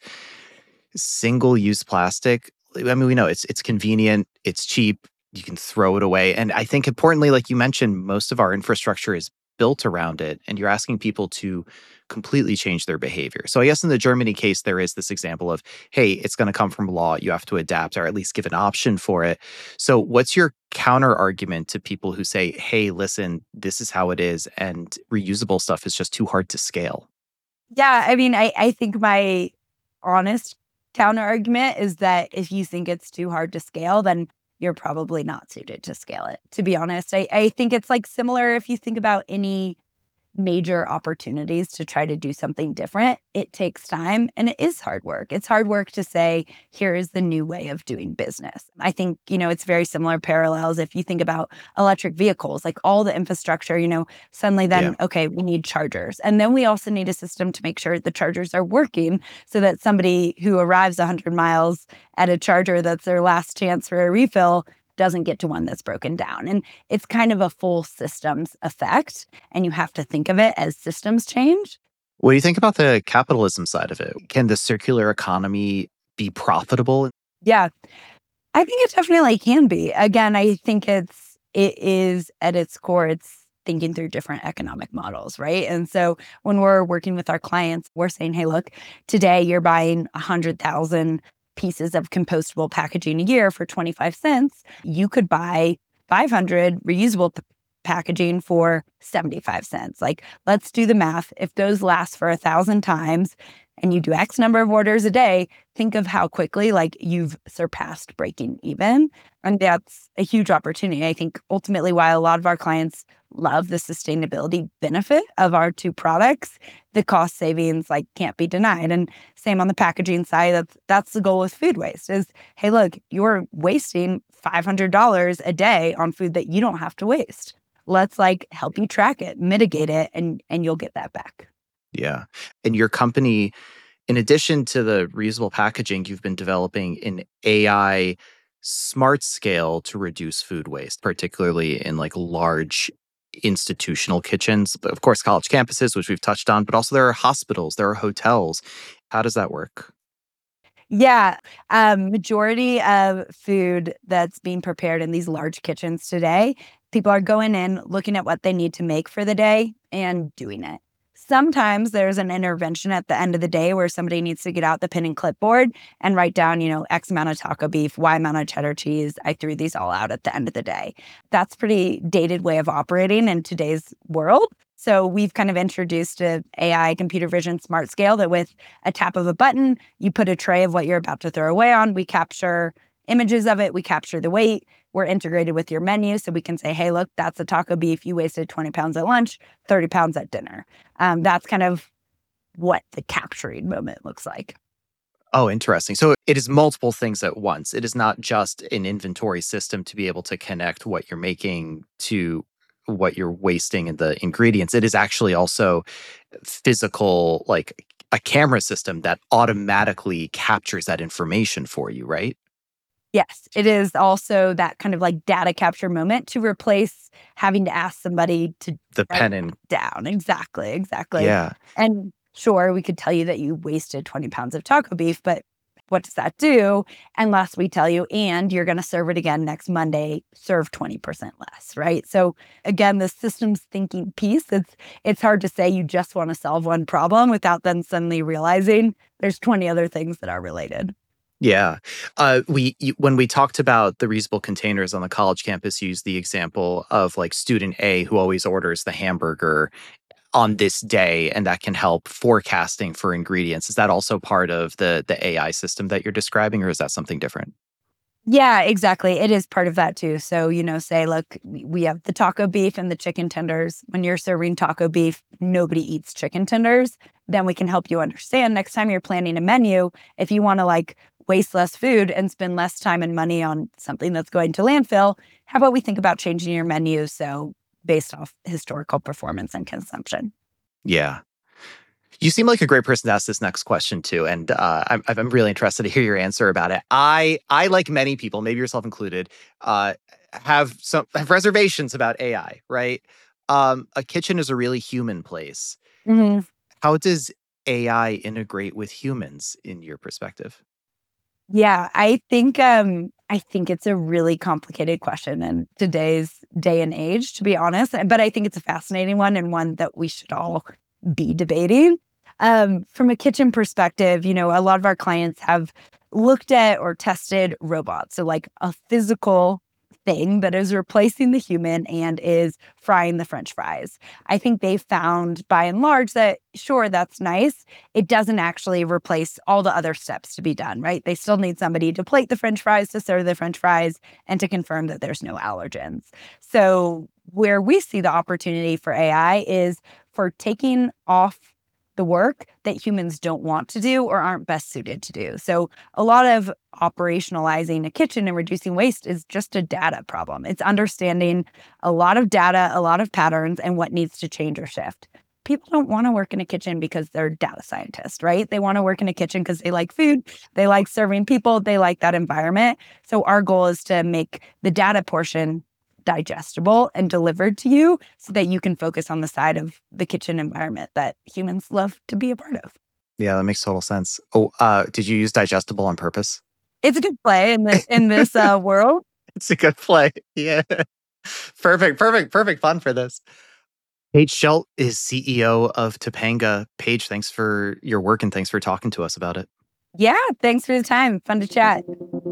Speaker 18: single use plastic, I mean, we know it's it's convenient, it's cheap, you can throw it away. And I think importantly, like you mentioned, most of our infrastructure is built around it and you're asking people to completely change their behavior. So I guess in the Germany case, there is this example of, hey, it's going to come from law. You have to adapt or at least give an option for it. So what's your counter argument to people who say, hey, listen, this is how it is and reusable stuff is just too hard to scale?
Speaker 14: Yeah, I mean, I, I think my honest counter argument is that if you think it's too hard to scale, then you're probably not suited to scale it. To be honest, I, I think it's like similar if you think about any major opportunities to try to do something different. It takes time and it is hard work. It's hard work to say, here is the new way of doing business. I think, you know, it's very similar parallels if you think about electric vehicles, like all the infrastructure, you know, suddenly then, yeah. okay, we need chargers. And then we also need a system to make sure the chargers are working so that somebody who arrives one hundred miles at a charger that's their last chance for a refill doesn't get to one that's broken down. And it's kind of a full systems effect. And you have to think of it as systems change.
Speaker 18: What do you think about the capitalism side of it? Can the circular economy be profitable?
Speaker 14: Yeah, I think it definitely can be. Again, I think it's, it is at its core, it's thinking through different economic models, right? And so when we're working with our clients, we're saying, hey, look, today you're buying one hundred thousand pieces of compostable packaging a year for twenty-five cents, you could buy five hundred reusable p- packaging for seventy-five cents. Like, let's do the math. If those last for a thousand times and you do X number of orders a day, think of how quickly like you've surpassed breaking even. And that's a huge opportunity. I think ultimately why a lot of our clients love the sustainability benefit of our two products, the cost savings like can't be denied. And same on the packaging side, that's, that's the goal with food waste is, hey, look, you're wasting five hundred dollars a day on food that you don't have to waste. Let's like help you track it, mitigate it, and and you'll get that back.
Speaker 18: Yeah. And your company, in addition to the reusable packaging, you've been developing an A I smart scale to reduce food waste, particularly in like large institutional kitchens. But of course, college campuses, which we've touched on, but also there are hospitals, there are hotels. How does that work?
Speaker 14: Yeah. Um, majority of food that's being prepared in these large kitchens today, people are going in, looking at what they need to make for the day and doing it. Sometimes there's an intervention at the end of the day where somebody needs to get out the pen and clipboard and write down, you know, X amount of taco beef, Y amount of cheddar cheese. I threw these all out at the end of the day. That's pretty dated way of operating in today's world. So we've kind of introduced a A I computer vision smart scale that with a tap of a button, you put a tray of what you're about to throw away on. We capture images of it. We capture the weight. We're integrated with your menu. So we can say, hey, look, that's a taco beef. You wasted twenty pounds at lunch, thirty pounds at dinner. Um, that's kind of what the capturing moment looks like.
Speaker 18: Oh, interesting. So it is multiple things at once. It is not just an inventory system to be able to connect what you're making to what you're wasting in the ingredients. It is actually also physical, like a camera system that automatically captures that information for you, right?
Speaker 14: Yes, it is also that kind of like data capture moment to replace having to ask somebody to
Speaker 18: the pen and
Speaker 14: down. Exactly, exactly.
Speaker 18: Yeah.
Speaker 14: And sure, we could tell you that you wasted twenty pounds of taco beef, but what does that do? Unless we tell you, and you're going to serve it again next Monday, serve twenty percent less, right? So again, the systems thinking piece, it's it's hard to say you just want to solve one problem without then suddenly realizing there's twenty other things that are related.
Speaker 18: Yeah. Uh, we you, when we talked about the reusable containers on the college campus, used the example of like student A who always orders the hamburger on this day, and that can help forecasting for ingredients. Is that also part of the the A I system that you're describing, or is that something different?
Speaker 14: Yeah, exactly. It is part of that too. So, you know, say, look, we have the taco beef and the chicken tenders. When you're serving taco beef, nobody eats chicken tenders. Then we can help you understand next time you're planning a menu, if you want to like waste less food and spend less time and money on something that's going to landfill, how about we think about changing your menu so based off historical performance and consumption?
Speaker 18: Yeah. You seem like a great person to ask this next question to, and uh, I'm, I'm really interested to hear your answer about it. I, I like many people, maybe yourself included, uh, have some have reservations about A I. Right? Um, a kitchen is a really human place.
Speaker 14: Mm-hmm.
Speaker 18: How does A I integrate with humans, in your perspective?
Speaker 14: Yeah, I think um, I think it's a really complicated question in today's day and age, to be honest. But I think it's a fascinating one and one that we should all be debating. Um, from a kitchen perspective, you know, a lot of our clients have looked at or tested robots. So like a physical thing that is replacing the human and is frying the French fries. I think they found by and large that, sure, that's nice. It doesn't actually replace all the other steps to be done, right? They still need somebody to plate the French fries, to serve the French fries, and to confirm that there's no allergens. So where we see the opportunity for A I is for taking off the work that humans don't want to do or aren't best suited to do. So a lot of operationalizing a kitchen and reducing waste is just a data problem. It's understanding a lot of data, a lot of patterns, and what needs to change or shift. People don't want to work in a kitchen because they're data scientists, right? They want to work in a kitchen because they like food, they like serving people, they like that environment. So our goal is to make the data portion digestible and delivered to you so that you can focus on the side of the kitchen environment that humans love to be a part of.
Speaker 18: Yeah, that makes total sense. Oh, uh, did you use digestible on purpose?
Speaker 14: It's a good play in the in this uh, world.
Speaker 18: It's a good play. Yeah. Perfect, perfect, perfect fun for this. Paige Schelt is C E O of Topanga. Paige, thanks for your work and thanks for talking to us about it.
Speaker 14: Yeah, thanks for the time. Fun to chat.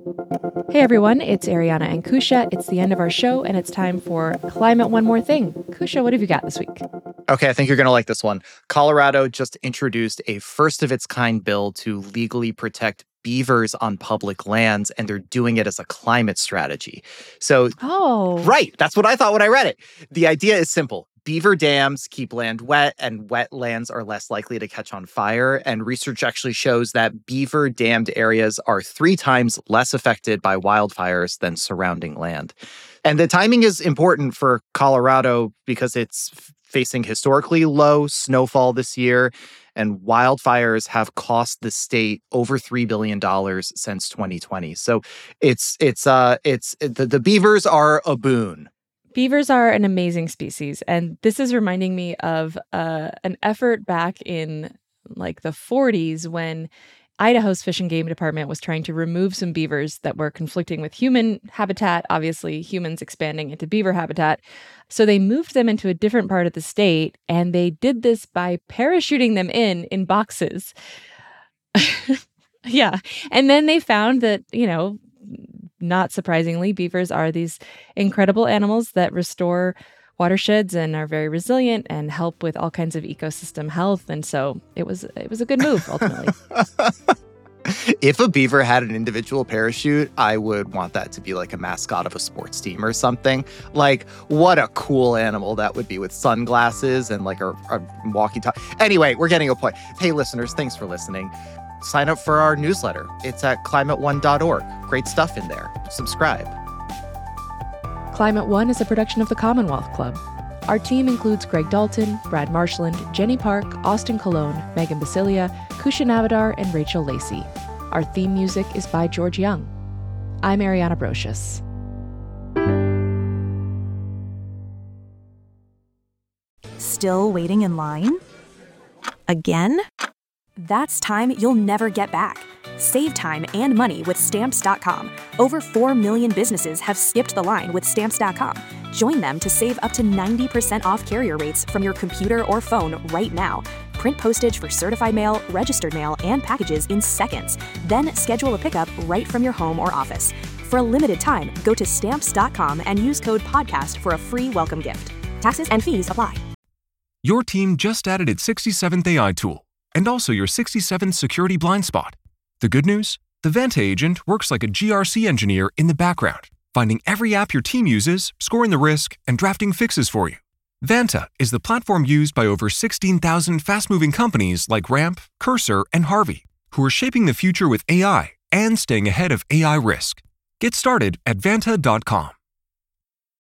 Speaker 3: Hey everyone, it's Ariana and Kusha. It's the end of our show and it's time for Climate One More Thing. Kusha, what have you got this week?
Speaker 18: Okay, I think you're going to like this one. Colorado just introduced a first-of-its-kind bill to legally protect beavers on public lands, and they're doing it as a climate strategy. So,
Speaker 3: oh,
Speaker 18: right, that's what I thought when I read it. The idea is simple. Beaver dams keep land wet, and wetlands are less likely to catch on fire. And research actually shows that beaver dammed areas are three times less affected by wildfires than surrounding land. And the timing is important for Colorado because it's facing historically low snowfall this year, and wildfires have cost the state over three billion dollars since twenty twenty. So it's it's uh it's the, the beavers are a boon.
Speaker 3: Beavers are an amazing species, and this is reminding me of uh, an effort back in like the forties when Idaho's Fish and Game Department was trying to remove some beavers that were conflicting with human habitat, obviously humans expanding into beaver habitat. So they moved them into a different part of the state, and they did this by parachuting them in in boxes. Yeah. And then they found that, you know, not surprisingly, beavers are these incredible animals that restore watersheds and are very resilient and help with all kinds of ecosystem health. And so it was it was a good move, ultimately.
Speaker 18: If a beaver had an individual parachute, I would want that to be like a mascot of a sports team or something. Like, what a cool animal that would be with sunglasses and like a, a walkie-talkie. Anyway, we're getting a point. Hey, listeners, thanks for listening. Sign up for our newsletter. It's at climate one dot org. Great stuff in there. Subscribe.
Speaker 3: Climate One is a production of the Commonwealth Club. Our team includes Greg Dalton, Brad Marshland, Jenny Park, Austin Colon, Megan Basilia, Kusha Navidar, and Rachel Lacey. Our theme music is by George Young. I'm Ariana Brocious.
Speaker 19: Still waiting in line? Again? That's time you'll never get back. Save time and money with Stamps dot com. Over four million businesses have skipped the line with Stamps dot com. Join them to save up to ninety percent off carrier rates from your computer or phone right now. Print postage for certified mail, registered mail, and packages in seconds. Then schedule a pickup right from your home or office. For a limited time, go to Stamps dot com and use code PODCAST for a free welcome gift. Taxes and fees apply.
Speaker 20: Your team just added its sixty-seventh A I tool and also your sixty-seventh security blind spot. The good news? The Vanta agent works like a G R C engineer in the background, finding every app your team uses, scoring the risk, and drafting fixes for you. Vanta is the platform used by over sixteen thousand fast-moving companies like Ramp, Cursor, and Harvey, who are shaping the future with A I and staying ahead of A I risk. Get started at vanta dot com.